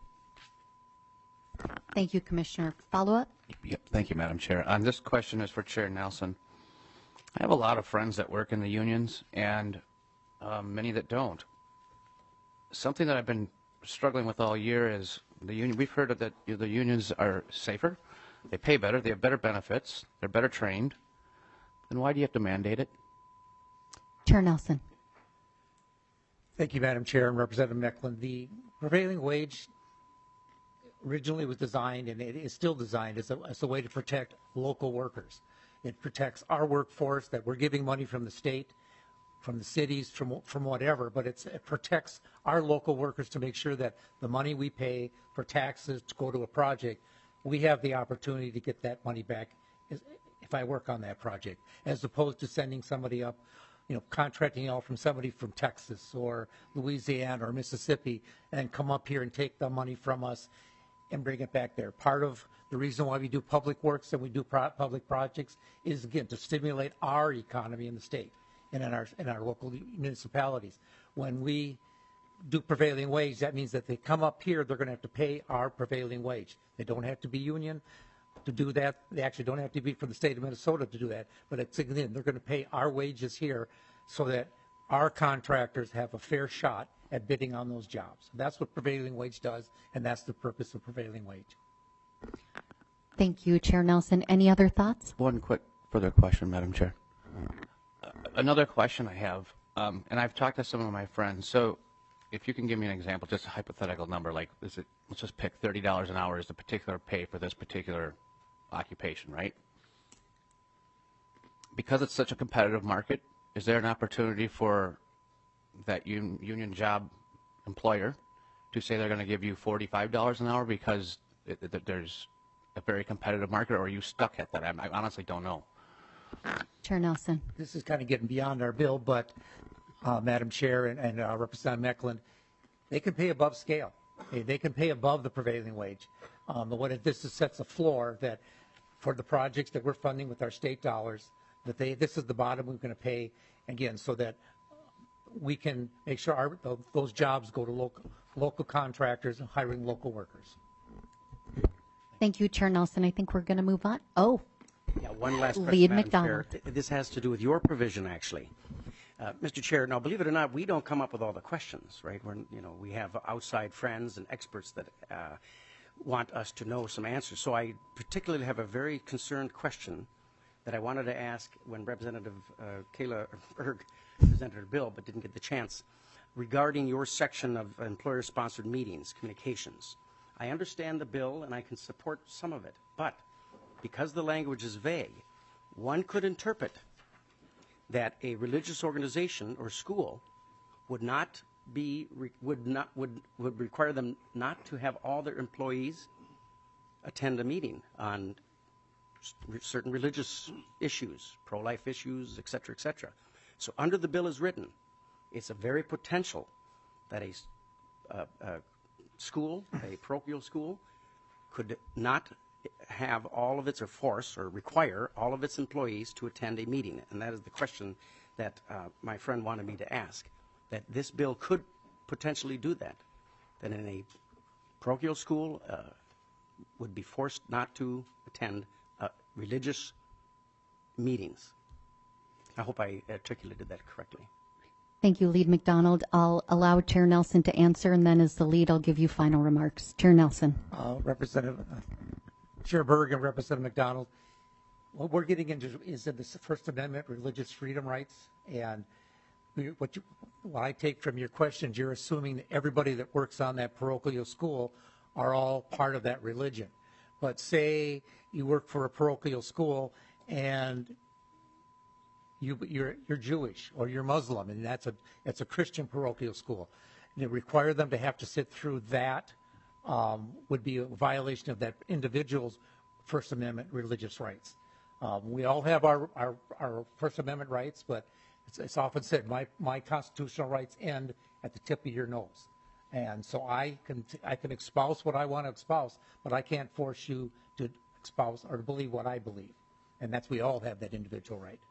Thank you, Commissioner. Follow-up? Yep. Thank you, Madam Chair. Um, this question is for Chair Nelson. I have a lot of friends that work in the unions and um, many that don't. Something that I've been struggling with all year is the union. We've heard that the unions are safer, they pay better, they have better benefits, they're better trained, Then why do you have to mandate it? Chair Nelson. Thank you, Madam Chair and Representative Mecklen. The prevailing wage originally was designed, and it is still designed, as a, as a way to protect local workers. It protects our workforce that we're giving money from the state, from the cities, from from whatever, but it's, it protects our local workers to make sure that the money we pay for taxes to go to a project, we have the opportunity to get that money back if I work on that project, as opposed to sending somebody up, you know, contracting out from somebody from Texas or Louisiana or Mississippi and come up here and take the money from us and bring it back there. Part of the reason why we do public works and we do pro public projects is, again, to stimulate our economy in the state and in our, in our local municipalities. When we do prevailing wage, that means that they come up here, they're going to have to pay our prevailing wage. They don't have to be union to do that. They actually don't have to be from the state of Minnesota to do that, but it's, again, they're going to pay our wages here so that our contractors have a fair shot at bidding on those jobs. That's what prevailing wage does, and that's the purpose of prevailing wage. Thank you, Chair Nelson. Any other thoughts? One quick further question, Madam Chair. Uh, another question I have, um, and I've talked to some of my friends, so if you can give me an example, just a hypothetical number, like, is it, let's just pick thirty dollars an hour as the particular pay for this particular occupation, right? Because it's such a competitive market, is there an opportunity for that un union job employer to say they're going to give you forty-five dollars an hour because it, it, there's a very competitive market, or are you stuck at that? I, I honestly don't know. Chair Nelson. This is kind of getting beyond our bill, but uh, Madam Chair and, and uh, Representative Mecklen, they can pay above scale. They, they can pay above the prevailing wage. Um, but what it, this is, sets a floor that for the projects that we're funding with our state dollars, that they this is the bottom we're going to pay, again, so that we can make sure our, those jobs go to local, local contractors and hiring local workers. Thank you, Chair Nelson. I think we're going to move on. Oh. Yeah, one last question, Lead Madam McDonald. Chair. This has to do with your provision, actually. Uh, Mister Chair, now, believe it or not, we don't come up with all the questions, right? We're, you know, we have outside friends and experts that uh, want us to know some answers. So I particularly have a very concerned question that I wanted to ask when Representative uh, Kayla Erg presented her bill, but didn't get the chance, regarding your section of employer-sponsored meetings, communications. I understand the bill, and I can support some of it, but because the language is vague, one could interpret that a religious organization or school would not be would not would would require them not to have all their employees attend a meeting on certain religious issues, pro-life issues, et cetera, et cetera. So under the bill as written, it's a very potential that a, a, a school, a parochial school, could not have all of its, or force, or require all of its employees to attend a meeting. And that is the question that uh, my friend wanted me to ask, that this bill could potentially do that, that in a parochial school uh, would be forced not to attend uh, religious meetings. I hope I articulated that correctly. Thank you, Lead McDonald. I'll allow Chair Nelson to answer, and then as the lead, I'll give you final remarks. Chair Nelson. Uh, Representative uh, Chair Berg and Representative McDonald, what we're getting into is in the First Amendment, religious freedom rights, and we, what, you, what I take from your questions, you're assuming that everybody that works on that parochial school are all part of that religion. But say you work for a parochial school and you, you're, you're Jewish or you're Muslim, and that's a, that's a Christian parochial school. And they require them to have to sit through that um, would be a violation of that individual's First Amendment religious rights. Um, we all have our, our, our First Amendment rights, but it's, it's often said my, my constitutional rights end at the tip of your nose. And so I can, I can espouse what I want to espouse, but I can't force you to espouse or to believe what I believe. And that's, we all have that individual right.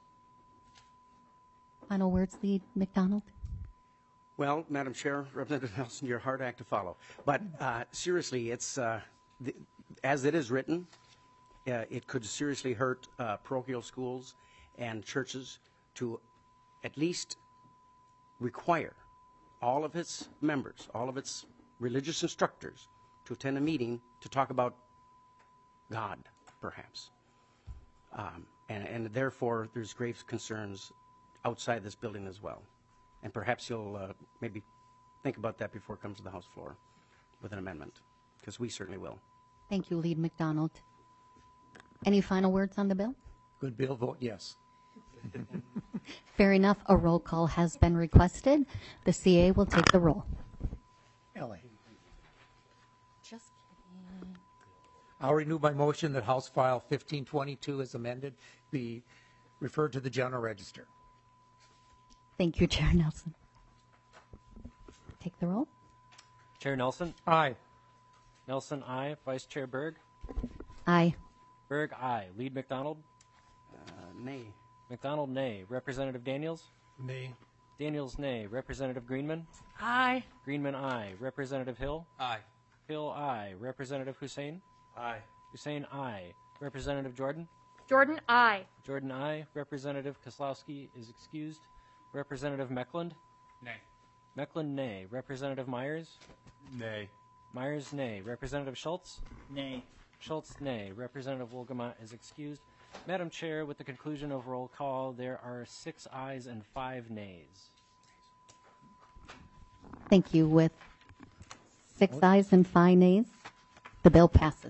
Final words, Lead McDonald. Well, Madam Chair, Representative Nelson, you're a hard act to follow. But uh, seriously, it's uh, the, as it is written, uh, it could seriously hurt uh, parochial schools and churches to at least require all of its members, all of its religious instructors, to attend a meeting to talk about God, perhaps. Um, And, and therefore, there's grave concerns outside this building as well. And perhaps you'll uh, maybe think about that before it comes to the House floor with an amendment, because we certainly will. Thank you, Lead McDonald. Any final words on the bill? Good bill, vote yes. Fair enough. A roll call has been requested. The C A will take the roll. Ellie. Just kidding. I'll renew my motion that House File fifteen twenty-two as amended be referred to the General Register. Thank you, Chair Nelson. Take the roll. Chair Nelson? Aye. Nelson, aye. Vice Chair Berg? Aye. Berg, aye. Lead McDonald? Uh, nay. McDonald, nay. Representative Daniels? Nay. Daniels, nay. Representative Greenman? Aye. Greenman, aye. Representative Hill? Aye. Hill, aye. Representative Hussein? Aye. Hussein, aye. Representative Jordan? Jordan, aye. Jordan, aye. Representative Koslowski is excused. Representative Meckland? Nay. Meckland, nay. Representative Myers? Nay. Myers, nay. Representative Schultz? Nay. Schultz, nay. Representative Wolgamott is excused. Madam Chair, with the conclusion of roll call, there are six ayes and five nays. Thank you. With six ayes and five nays, the bill passes.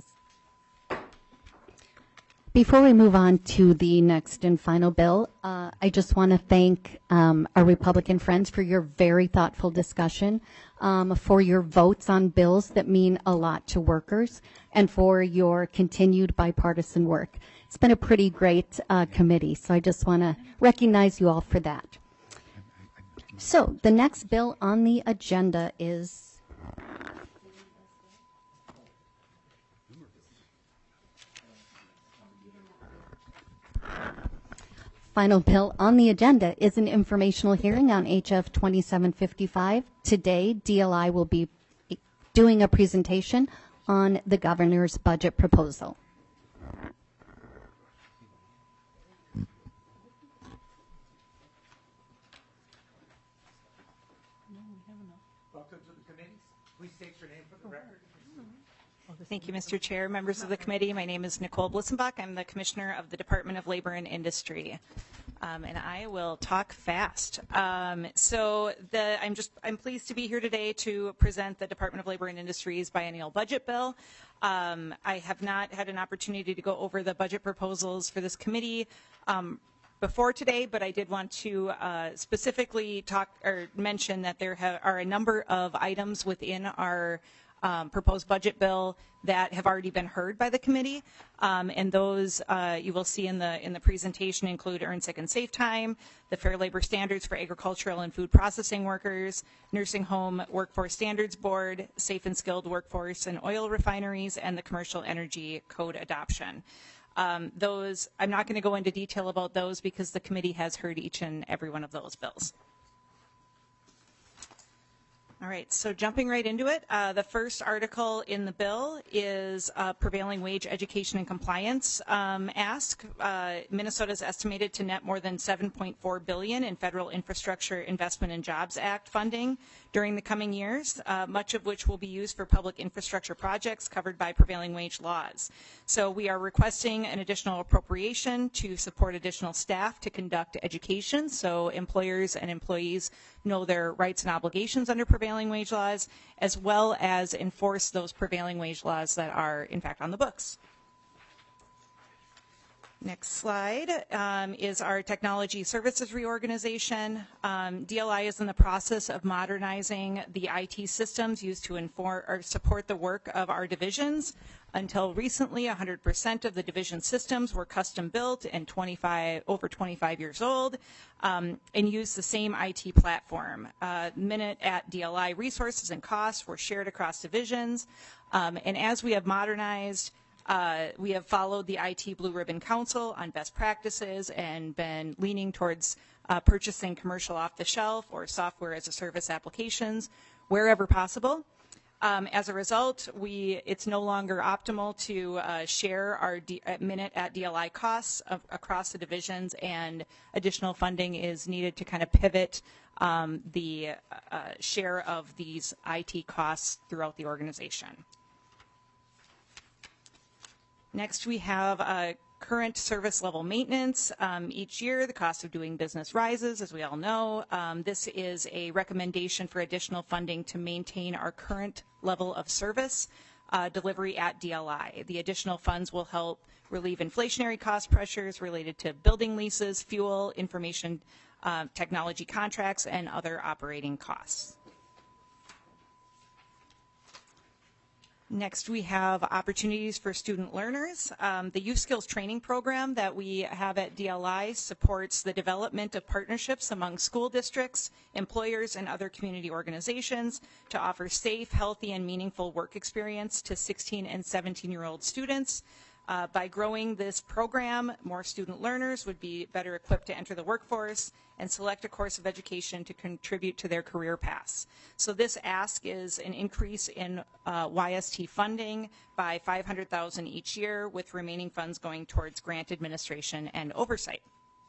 Before we move on to the next and final bill, uh, I just want to thank um, our Republican friends for your very thoughtful discussion, um, for your votes on bills that mean a lot to workers, and for your continued bipartisan work. It's been a pretty great uh, committee, so I just want to recognize you all for that. So the next bill on the agenda is final bill on the agenda is an informational hearing on H F twenty-seven fifty-five. Today, D L I will be doing a presentation on the governor's budget proposal. Welcome to the committee. Please state your name for the record. Thank you, Mister Chair. Members of the committee, my name is Nicole Blissenbach. I'm the Commissioner of the Department of Labor and Industry. Um, and I will talk fast. Um, so the, I'm just I'm pleased to be here today to present the Department of Labor and Industry's biennial budget bill. Um, I have not had an opportunity to go over the budget proposals for this committee um, before today, but I did want to uh, specifically talk or mention that there ha- are a number of items within our Um, proposed budget bill that have already been heard by the committee, um, and those uh, you will see in the in the presentation include earned sick and safe time, the Fair Labor Standards for agricultural and food processing workers, nursing home workforce standards board, safe and skilled workforce and oil refineries, and the commercial energy code adoption. Um, those I'm not going to go into detail about those because the committee has heard each and every one of those bills. All right, so jumping right into it, uh, the first article in the bill is uh, prevailing wage education and compliance um, ask. Uh, Minnesota is estimated to net more than seven point four billion dollars in federal infrastructure investment and jobs act funding during the coming years, uh, much of which will be used for public infrastructure projects covered by prevailing wage laws. So we are requesting an additional appropriation to support additional staff to conduct education so employers and employees know their rights and obligations under prevailing wage laws, as well as enforce those prevailing wage laws that are, in fact, on the books. Next slide um, is our technology services reorganization. Um, D L I is in the process of modernizing the I T systems used to inform or support the work of our divisions. Until recently, one hundred percent of the division systems were custom built and twenty-five, over twenty-five years old um, and used the same I T platform. Uh, Minute at D L I resources and costs were shared across divisions. Um, and as we have modernized, Uh, we have followed the I T Blue Ribbon Council on best practices and been leaning towards uh, purchasing commercial off-the-shelf or software as a service applications wherever possible. Um, as a result, we it's no longer optimal to uh, share our D, uh, Minute at D L I costs of, across the divisions, and additional funding is needed to kind of pivot um, the uh, share of these I T costs throughout the organization. Next, we have uh, current service level maintenance. Um, each year, the cost of doing business rises, as we all know. Um, this is a recommendation for additional funding to maintain our current level of service uh, delivery at D L I. The additional funds will help relieve inflationary cost pressures related to building leases, fuel, information uh, technology contracts, and other operating costs. Next, we have opportunities for student learners. Um, the Youth Skills Training Program that we have at D L I supports the development of partnerships among school districts, employers, and other community organizations to offer safe, healthy, and meaningful work experience to sixteen and seventeen-year-old students. Uh, by growing this program, more student learners would be better equipped to enter the workforce and select a course of education to contribute to their career paths. So this ask is an increase in uh, Y S T funding by five hundred thousand dollars each year, with remaining funds going towards grant administration and oversight.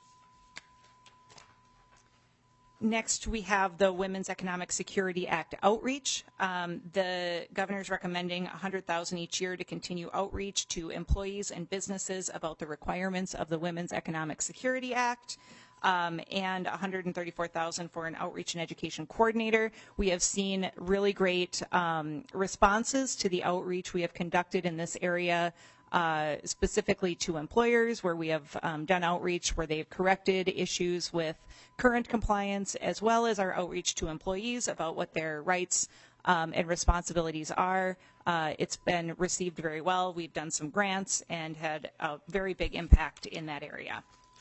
Next, we have the Women's Economic Security Act outreach. Um, the governor is recommending one hundred thousand dollars each year to continue outreach to employees and businesses about the requirements of the Women's Economic Security Act. Um, and one hundred thirty-four thousand dollars for an outreach and education coordinator. We have seen really great um, responses to the outreach we have conducted in this area, uh, specifically to employers, where we have um, done outreach where they've corrected issues with current compliance, as well as our outreach to employees about what their rights um, and responsibilities are. Uh, it's been received very well. We've done some grants and had a very big impact in that area.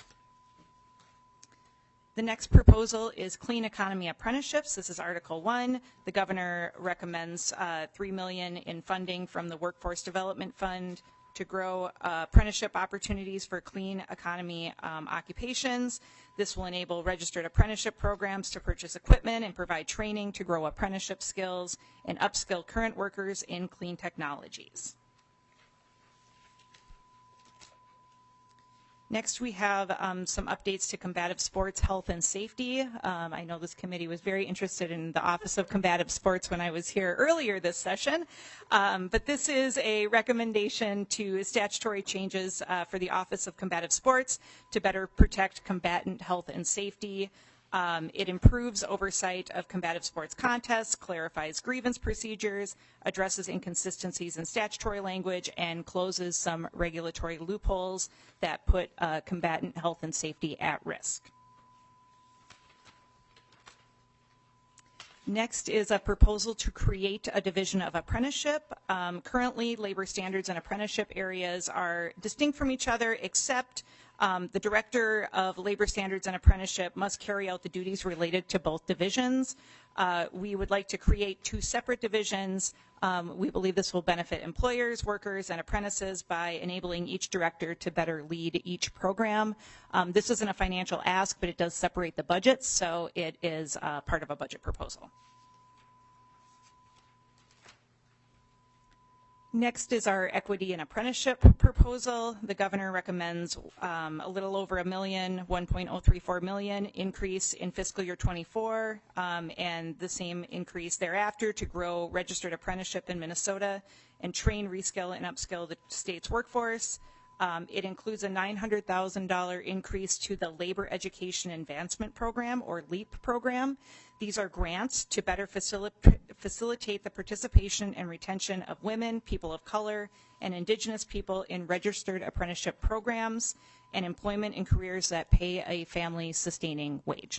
The next proposal is Clean Economy Apprenticeships. This is Article one. The governor recommends uh, three million dollars in funding from the Workforce Development Fund to grow uh, apprenticeship opportunities for clean economy um, occupations. This will enable registered apprenticeship programs to purchase equipment and provide training to grow apprenticeship skills and upskill current workers in clean technologies. Next, we have um, some updates to combative sports, health, and safety. Um, I know this committee was very interested in the Office of Combative Sports when I was here earlier this session. Um, but this is a recommendation to statutory changes uh, for the Office of Combative Sports to better protect combatant health and safety. Um, it improves oversight of combative sports contests, clarifies grievance procedures, addresses inconsistencies in statutory language, and closes some regulatory loopholes that put uh, combatant health and safety at risk. Next is a proposal to create a division of apprenticeship. Um, currently, labor standards and apprenticeship areas are distinct from each other, except Um, the Director of Labor Standards and Apprenticeship must carry out the duties related to both divisions. Uh, we would like to create two separate divisions. Um, we believe this will benefit employers, workers, and apprentices by enabling each director to better lead each program. Um, this isn't a financial ask, but it does separate the budgets, so it is uh, part of a budget proposal. Next is our equity and apprenticeship proposal. The governor recommends um, a little over a million, one point oh three four million increase in fiscal year twenty-four, um, and the same increase thereafter to grow registered apprenticeship in Minnesota and train, reskill, and upskill the state's workforce. Um, it includes a nine hundred thousand dollars increase to the Labor Education Advancement Program, or LEAP program. These are grants to better facil facilitate the participation and retention of women, people of color, and indigenous people in registered apprenticeship programs and employment in careers that pay a family-sustaining wage.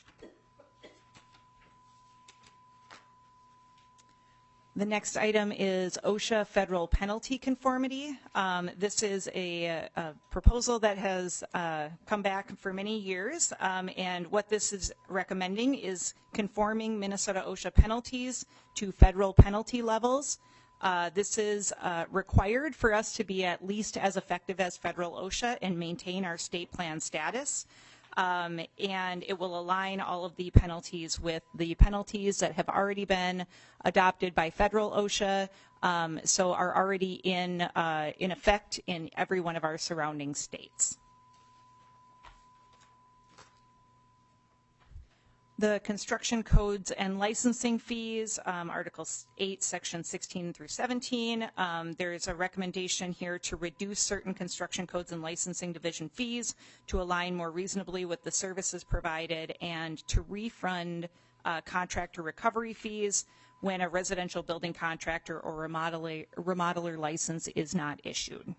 The next item is OSHA federal penalty conformity. Um, this is a, a proposal that has uh, come back for many years, um, and what this is recommending is conforming Minnesota OSHA penalties to federal penalty levels. Uh, this is uh, required for us to be at least as effective as federal OSHA and maintain our state plan status. Um, and it will align all of the penalties with the penalties that have already been adopted by federal OSHA, um, so are already in, uh, in effect in every one of our surrounding states. The construction codes and licensing fees, um, Article eight, Section sixteen through seventeen. Um, there's a recommendation here to reduce certain construction codes and licensing division fees to align more reasonably with the services provided and to refund uh, contractor recovery fees when a residential building contractor or remodeler, remodeler license is not issued.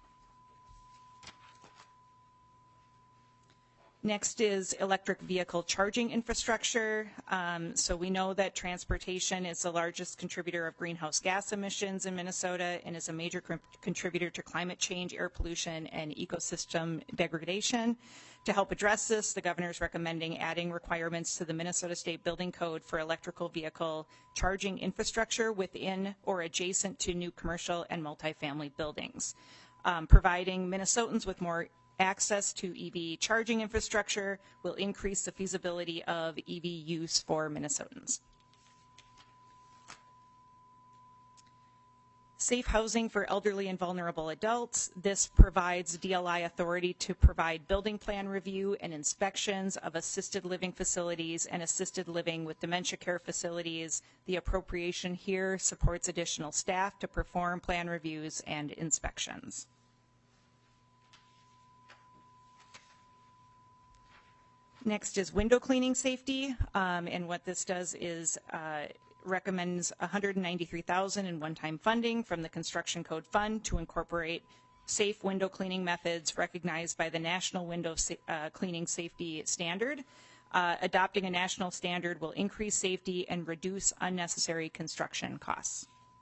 Next is electric vehicle charging infrastructure. Um, so we know that transportation is the largest contributor of greenhouse gas emissions in Minnesota and is a major co- contributor to climate change, air pollution, and ecosystem degradation. To help address this, the governor is recommending adding requirements to the Minnesota State Building Code for electrical vehicle charging infrastructure within or adjacent to new commercial and multifamily buildings, um, providing Minnesotans with more access to E V charging infrastructure will increase the feasibility of E V use for Minnesotans. Safe housing for elderly and vulnerable adults. This provides D L I authority to provide building plan review and inspections of assisted living facilities and assisted living with dementia care facilities. The appropriation here supports additional staff to perform plan reviews and inspections. Next is window cleaning safety, um, and what this does is uh, recommends one hundred ninety-three thousand dollars in one-time funding from the Construction Code Fund to incorporate safe window cleaning methods recognized by the National Window Sa- uh, Cleaning Safety Standard. Uh, adopting a national standard will increase safety and reduce unnecessary construction costs.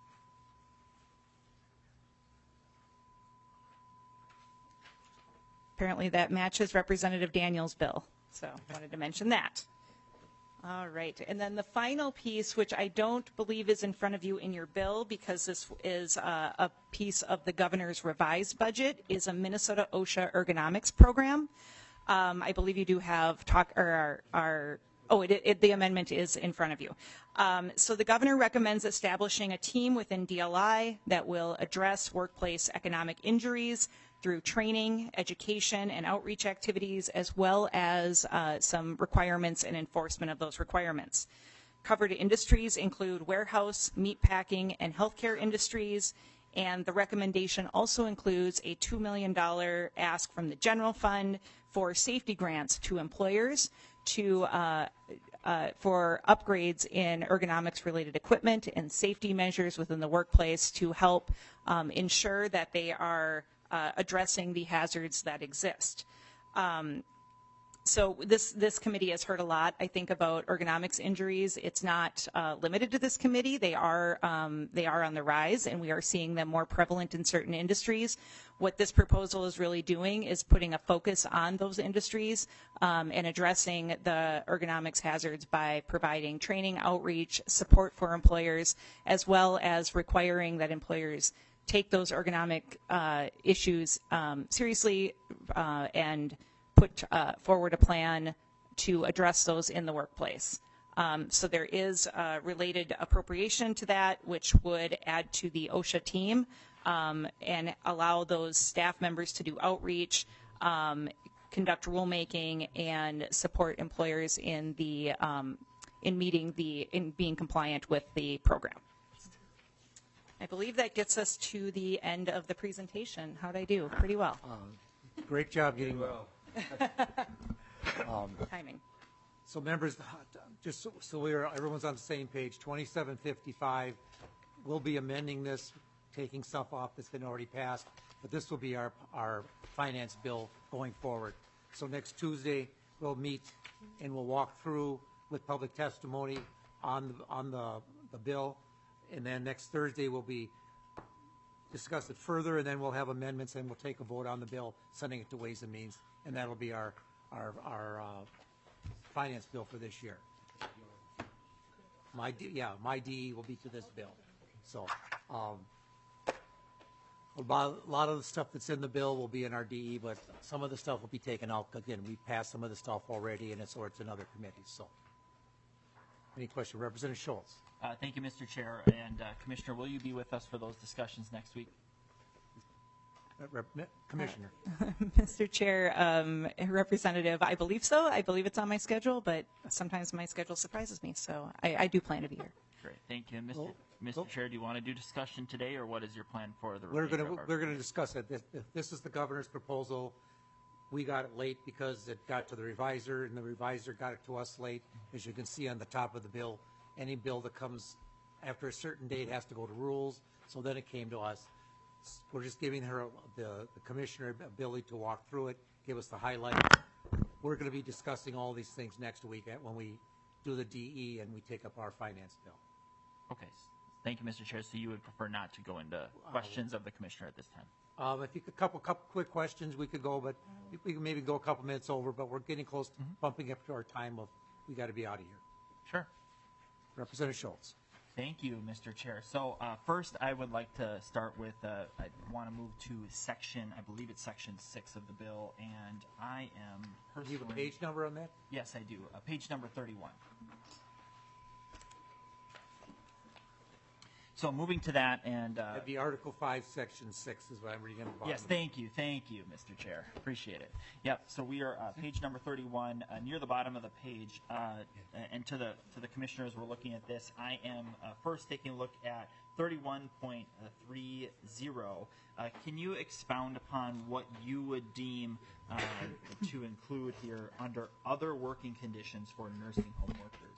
Apparently that matches Representative Daniels' bill. So I wanted to mention that. All right. And then the final piece, which I don't believe is in front of you in your bill because this is uh, a piece of the governor's revised budget, is a Minnesota OSHA ergonomics program. Um, I believe you do have talk or our, our oh, it, it, the amendment is in front of you. Um, so the governor recommends establishing a team within D L I that will address workplace economic injuries through training, education, and outreach activities, as well as uh, some requirements and enforcement of those requirements. Covered industries include warehouse, meat packing, and healthcare industries, and the recommendation also includes a two million dollars ask from the general fund for safety grants to employers to uh, uh, for upgrades in ergonomics-related equipment and safety measures within the workplace to help um, ensure that they are Uh, addressing the hazards that exist. Um, so this this committee has heard a lot, I think, about ergonomics injuries. It's not uh, limited to this committee. They are um, they are on the rise, and we are seeing them more prevalent in certain industries. What this proposal is really doing is putting a focus on those industries um, and addressing the ergonomics hazards by providing training, outreach, support for employers, as well as requiring that employers take those ergonomic uh, issues um, seriously uh, and put uh, forward a plan to address those in the workplace. Um, so there is a related appropriation to that, which would add to the OSHA team um, and allow those staff members to do outreach, um, conduct rulemaking, and support employers in the um, in meeting the in being compliant with the program. I believe that gets us to the end of the presentation. How'd I do? Pretty well. Um, great job getting well. um, Timing. So members, just so, so we're everyone's on the same page. twenty-seven fifty-five. We'll be amending this, taking stuff off that's been already passed, but this will be our our finance bill going forward. So next Tuesday we'll meet and we'll walk through with public testimony on the, on the the bill. And then next Thursday, we'll be discuss it further, and then we'll have amendments, and we'll take a vote on the bill, sending it to Ways and Means, and that'll be our our our uh, finance bill for this year. My D, yeah, my D E will be to this bill. So um, a lot, a lot of the stuff that's in the bill will be in our D E, but some of the stuff will be taken out. Again, we passed some of the stuff already, and it's or it's in other committees. So, any question, Representative Schultz? Uh, thank you, Mister Chair. And uh, Commissioner, will you be with us for those discussions next week? Uh, Rep- Commissioner. Mister Chair, um, Representative, I believe so. I believe it's on my schedule, but sometimes my schedule surprises me, so I, I do plan to be here. Great, thank you. Mister Well, Mister well- Chair, do you want to do discussion today, or what is your plan for the We're remainder going to, of our we're going to meeting? discuss it. This, this is the governor's proposal. We got it late because it got to the reviser, and the reviser got it to us late. As you can see on the top of the bill, any bill that comes after a certain date has to go to rules, so then it came to us. We're just giving her, the, the commissioner, ability to walk through it, give us the highlight. We're going to be discussing all these things next week at, when we do the D E and we take up our finance bill. Okay, s- thank you, Mister Chair. So you would prefer not to go into questions of the commissioner at this time? Um, if you could, couple, couple quick questions, we could go, but we can maybe go a couple minutes over, but we're getting close to bumping up to our time of, we got to be out of here. Sure. Representative Schultz. Thank you, Mister Chair. So uh, first, I would like to start with, uh, I want to move to section, I believe it's section six of the bill, and I am Do personally... you have a page number on that? Yes, I do. Uh, page number thirty-one. So moving to that, and... Uh, That'd be Article five, Section six is what I'm reading on the bottom. Yes, thank you, thank you, Mister Chair. Appreciate it. Yep. So we are uh, page number thirty-one, uh, near the bottom of the page, uh, and to the to the commissioners, we're looking at this. I am uh, first taking a look at thirty-one point three zero. Uh, can you expound upon what you would deem uh, to include here under other working conditions for nursing home workers?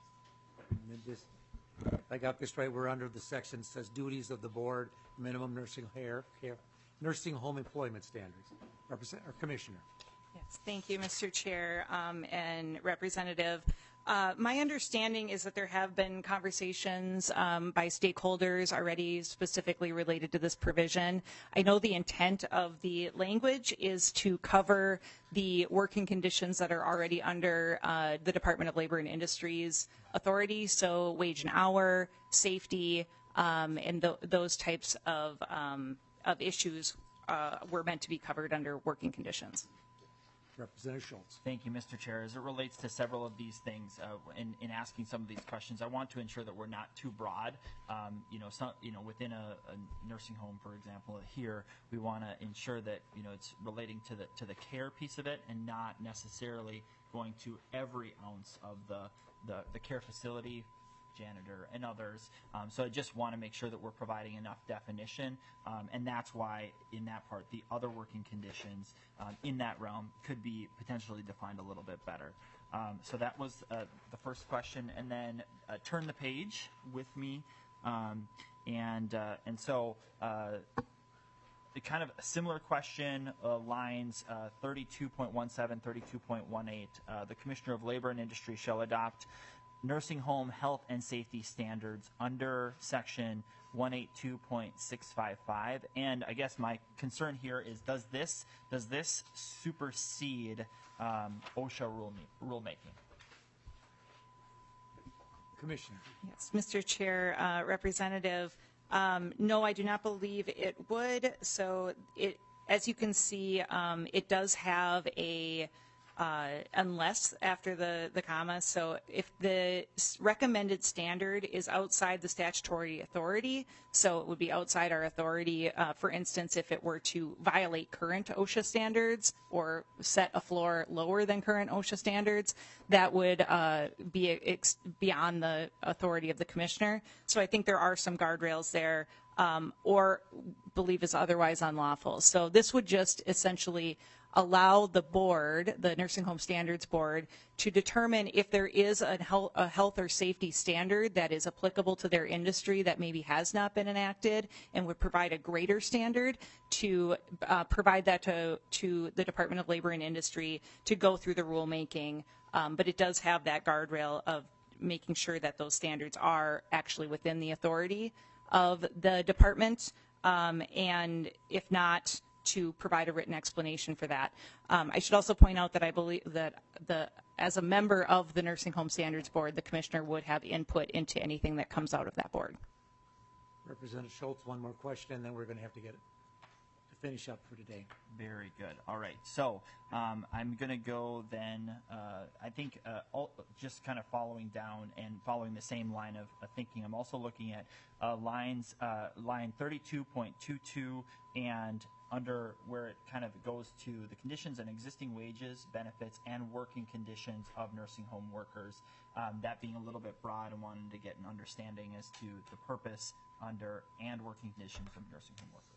And then this, I got this right, we're under the section that says duties of the board, minimum nursing care, care, nursing home employment standards. Represent, or Commissioner. Yes, thank you, Mister Chair, um, and Representative. Uh, my understanding is that there have been conversations um, by stakeholders already specifically related to this provision. I know the intent of the language is to cover the working conditions that are already under uh, the Department of Labor and Industries authority, so wage and hour, safety, um, and th those types of, um, of issues uh, were meant to be covered under working conditions. Representative Schultz. Thank you, Mister Chair. As it relates to several of these things, uh, in, in asking some of these questions, I want to ensure that we're not too broad. Um, you know, some, you know, within a, a nursing home, for example, here we want to ensure that you know it's relating to the to the care piece of it, and not necessarily going to every ounce of the the, the care facility, janitor, and others. Um, so I just want to make sure that we're providing enough definition, um, and that's why in that part, the other working conditions um, in that realm could be potentially defined a little bit better. Um, so that was uh, the first question, and then uh, turn the page with me, um, and uh, and so. Uh, The kind of a similar question, uh, lines uh, thirty-two point one seven, thirty-two point one eight. Uh, the Commissioner of Labor and Industry shall adopt nursing home health and safety standards under section one eighty-two point six five five. And I guess my concern here is, does this does this supersede um, OSHA rule rulemaking? Commissioner. Yes, Mister Chair, uh, Representative, um, no, I do not believe it would. So it, as you can see, um, it does have a uh, unless after the, the comma. So if the s- recommended standard is outside the statutory authority, so it would be outside our authority, uh, for instance, if it were to violate current OSHA standards or set a floor lower than current OSHA standards, that would uh, be ex- beyond the authority of the commissioner. So I think there are some guardrails there, um, or believe is otherwise unlawful. So this would just essentially allow the board, the Nursing Home Standards Board, to determine if there is a health, a health or safety standard that is applicable to their industry that maybe has not been enacted and would provide a greater standard, to uh, provide that to, to the Department of Labor and Industry to go through the rulemaking. Um, but it does have that guardrail of making sure that those standards are actually within the authority of the department, um, and if not, to provide a written explanation for that. Um, I should also point out that I believe that the, as a member of the Nursing Home Standards Board, the commissioner would have input into anything that comes out of that board. Representative Schultz, one more question, and then we're going to have to get it finish up for today. Very good. All right. So um, I'm going to go then, uh, I think, uh, all, just kind of following down and following the same line of, of thinking. I'm also looking at uh, lines, uh, line thirty-two point two two and under where it kind of goes to the conditions and existing wages, benefits, and working conditions of nursing home workers. Um, that being a little bit broad, and wanting to get an understanding as to the purpose under and working conditions of nursing home workers.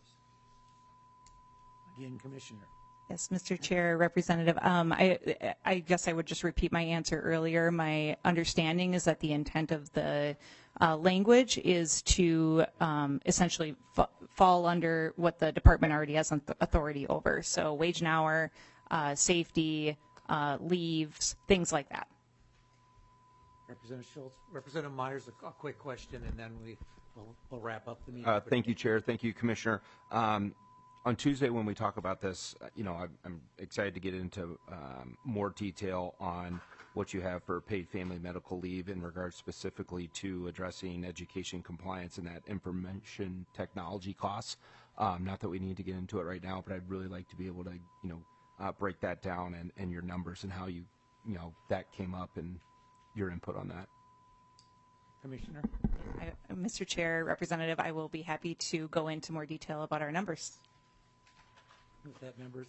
Again, Commissioner. Yes, Mister Chair, Representative, um, I, I guess I would just repeat my answer earlier. My understanding is that the intent of the uh, language is to um, essentially fa- fall under what the department already has authority over. So wage and hour, uh, safety, uh, leaves, things like that. Representative Schultz. Representative Myers, a, a quick question, and then we will we'll wrap up the meeting. Uh, thank you, Chair. Thank you, Commissioner. Um, on Tuesday, when we talk about this, you know, I'm, I'm excited to get into um, more detail on what you have for paid family medical leave in regards specifically to addressing education compliance and that information technology costs. Um, not that we need to get into it right now, but I'd really like to be able to, you know, uh, break that down and, and your numbers and how you, you know, that came up and your input on that. Commissioner. I, Mister Chair, Representative, I will be happy to go into more detail about our numbers. With that, members.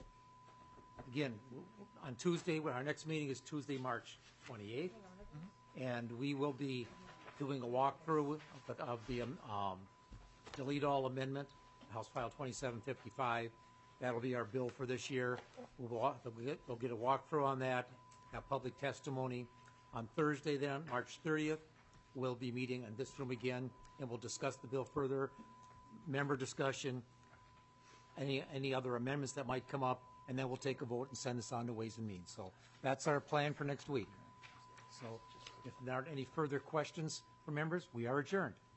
Again, on Tuesday, our next meeting is Tuesday, March twenty-eighth, and we will be doing a walkthrough of the, of the um, delete all amendment, House File twenty-seven fifty-five. That'll be our bill for this year. We'll, walk, we'll, get, we'll get a walkthrough on that, have public testimony. On Thursday, then, March thirtieth, we'll be meeting in this room again, and we'll discuss the bill further, member discussion, any any other amendments that might come up, and then we'll take a vote and send this on to Ways and Means. So that's our plan for next week. So if there aren't any further questions from members, we are adjourned.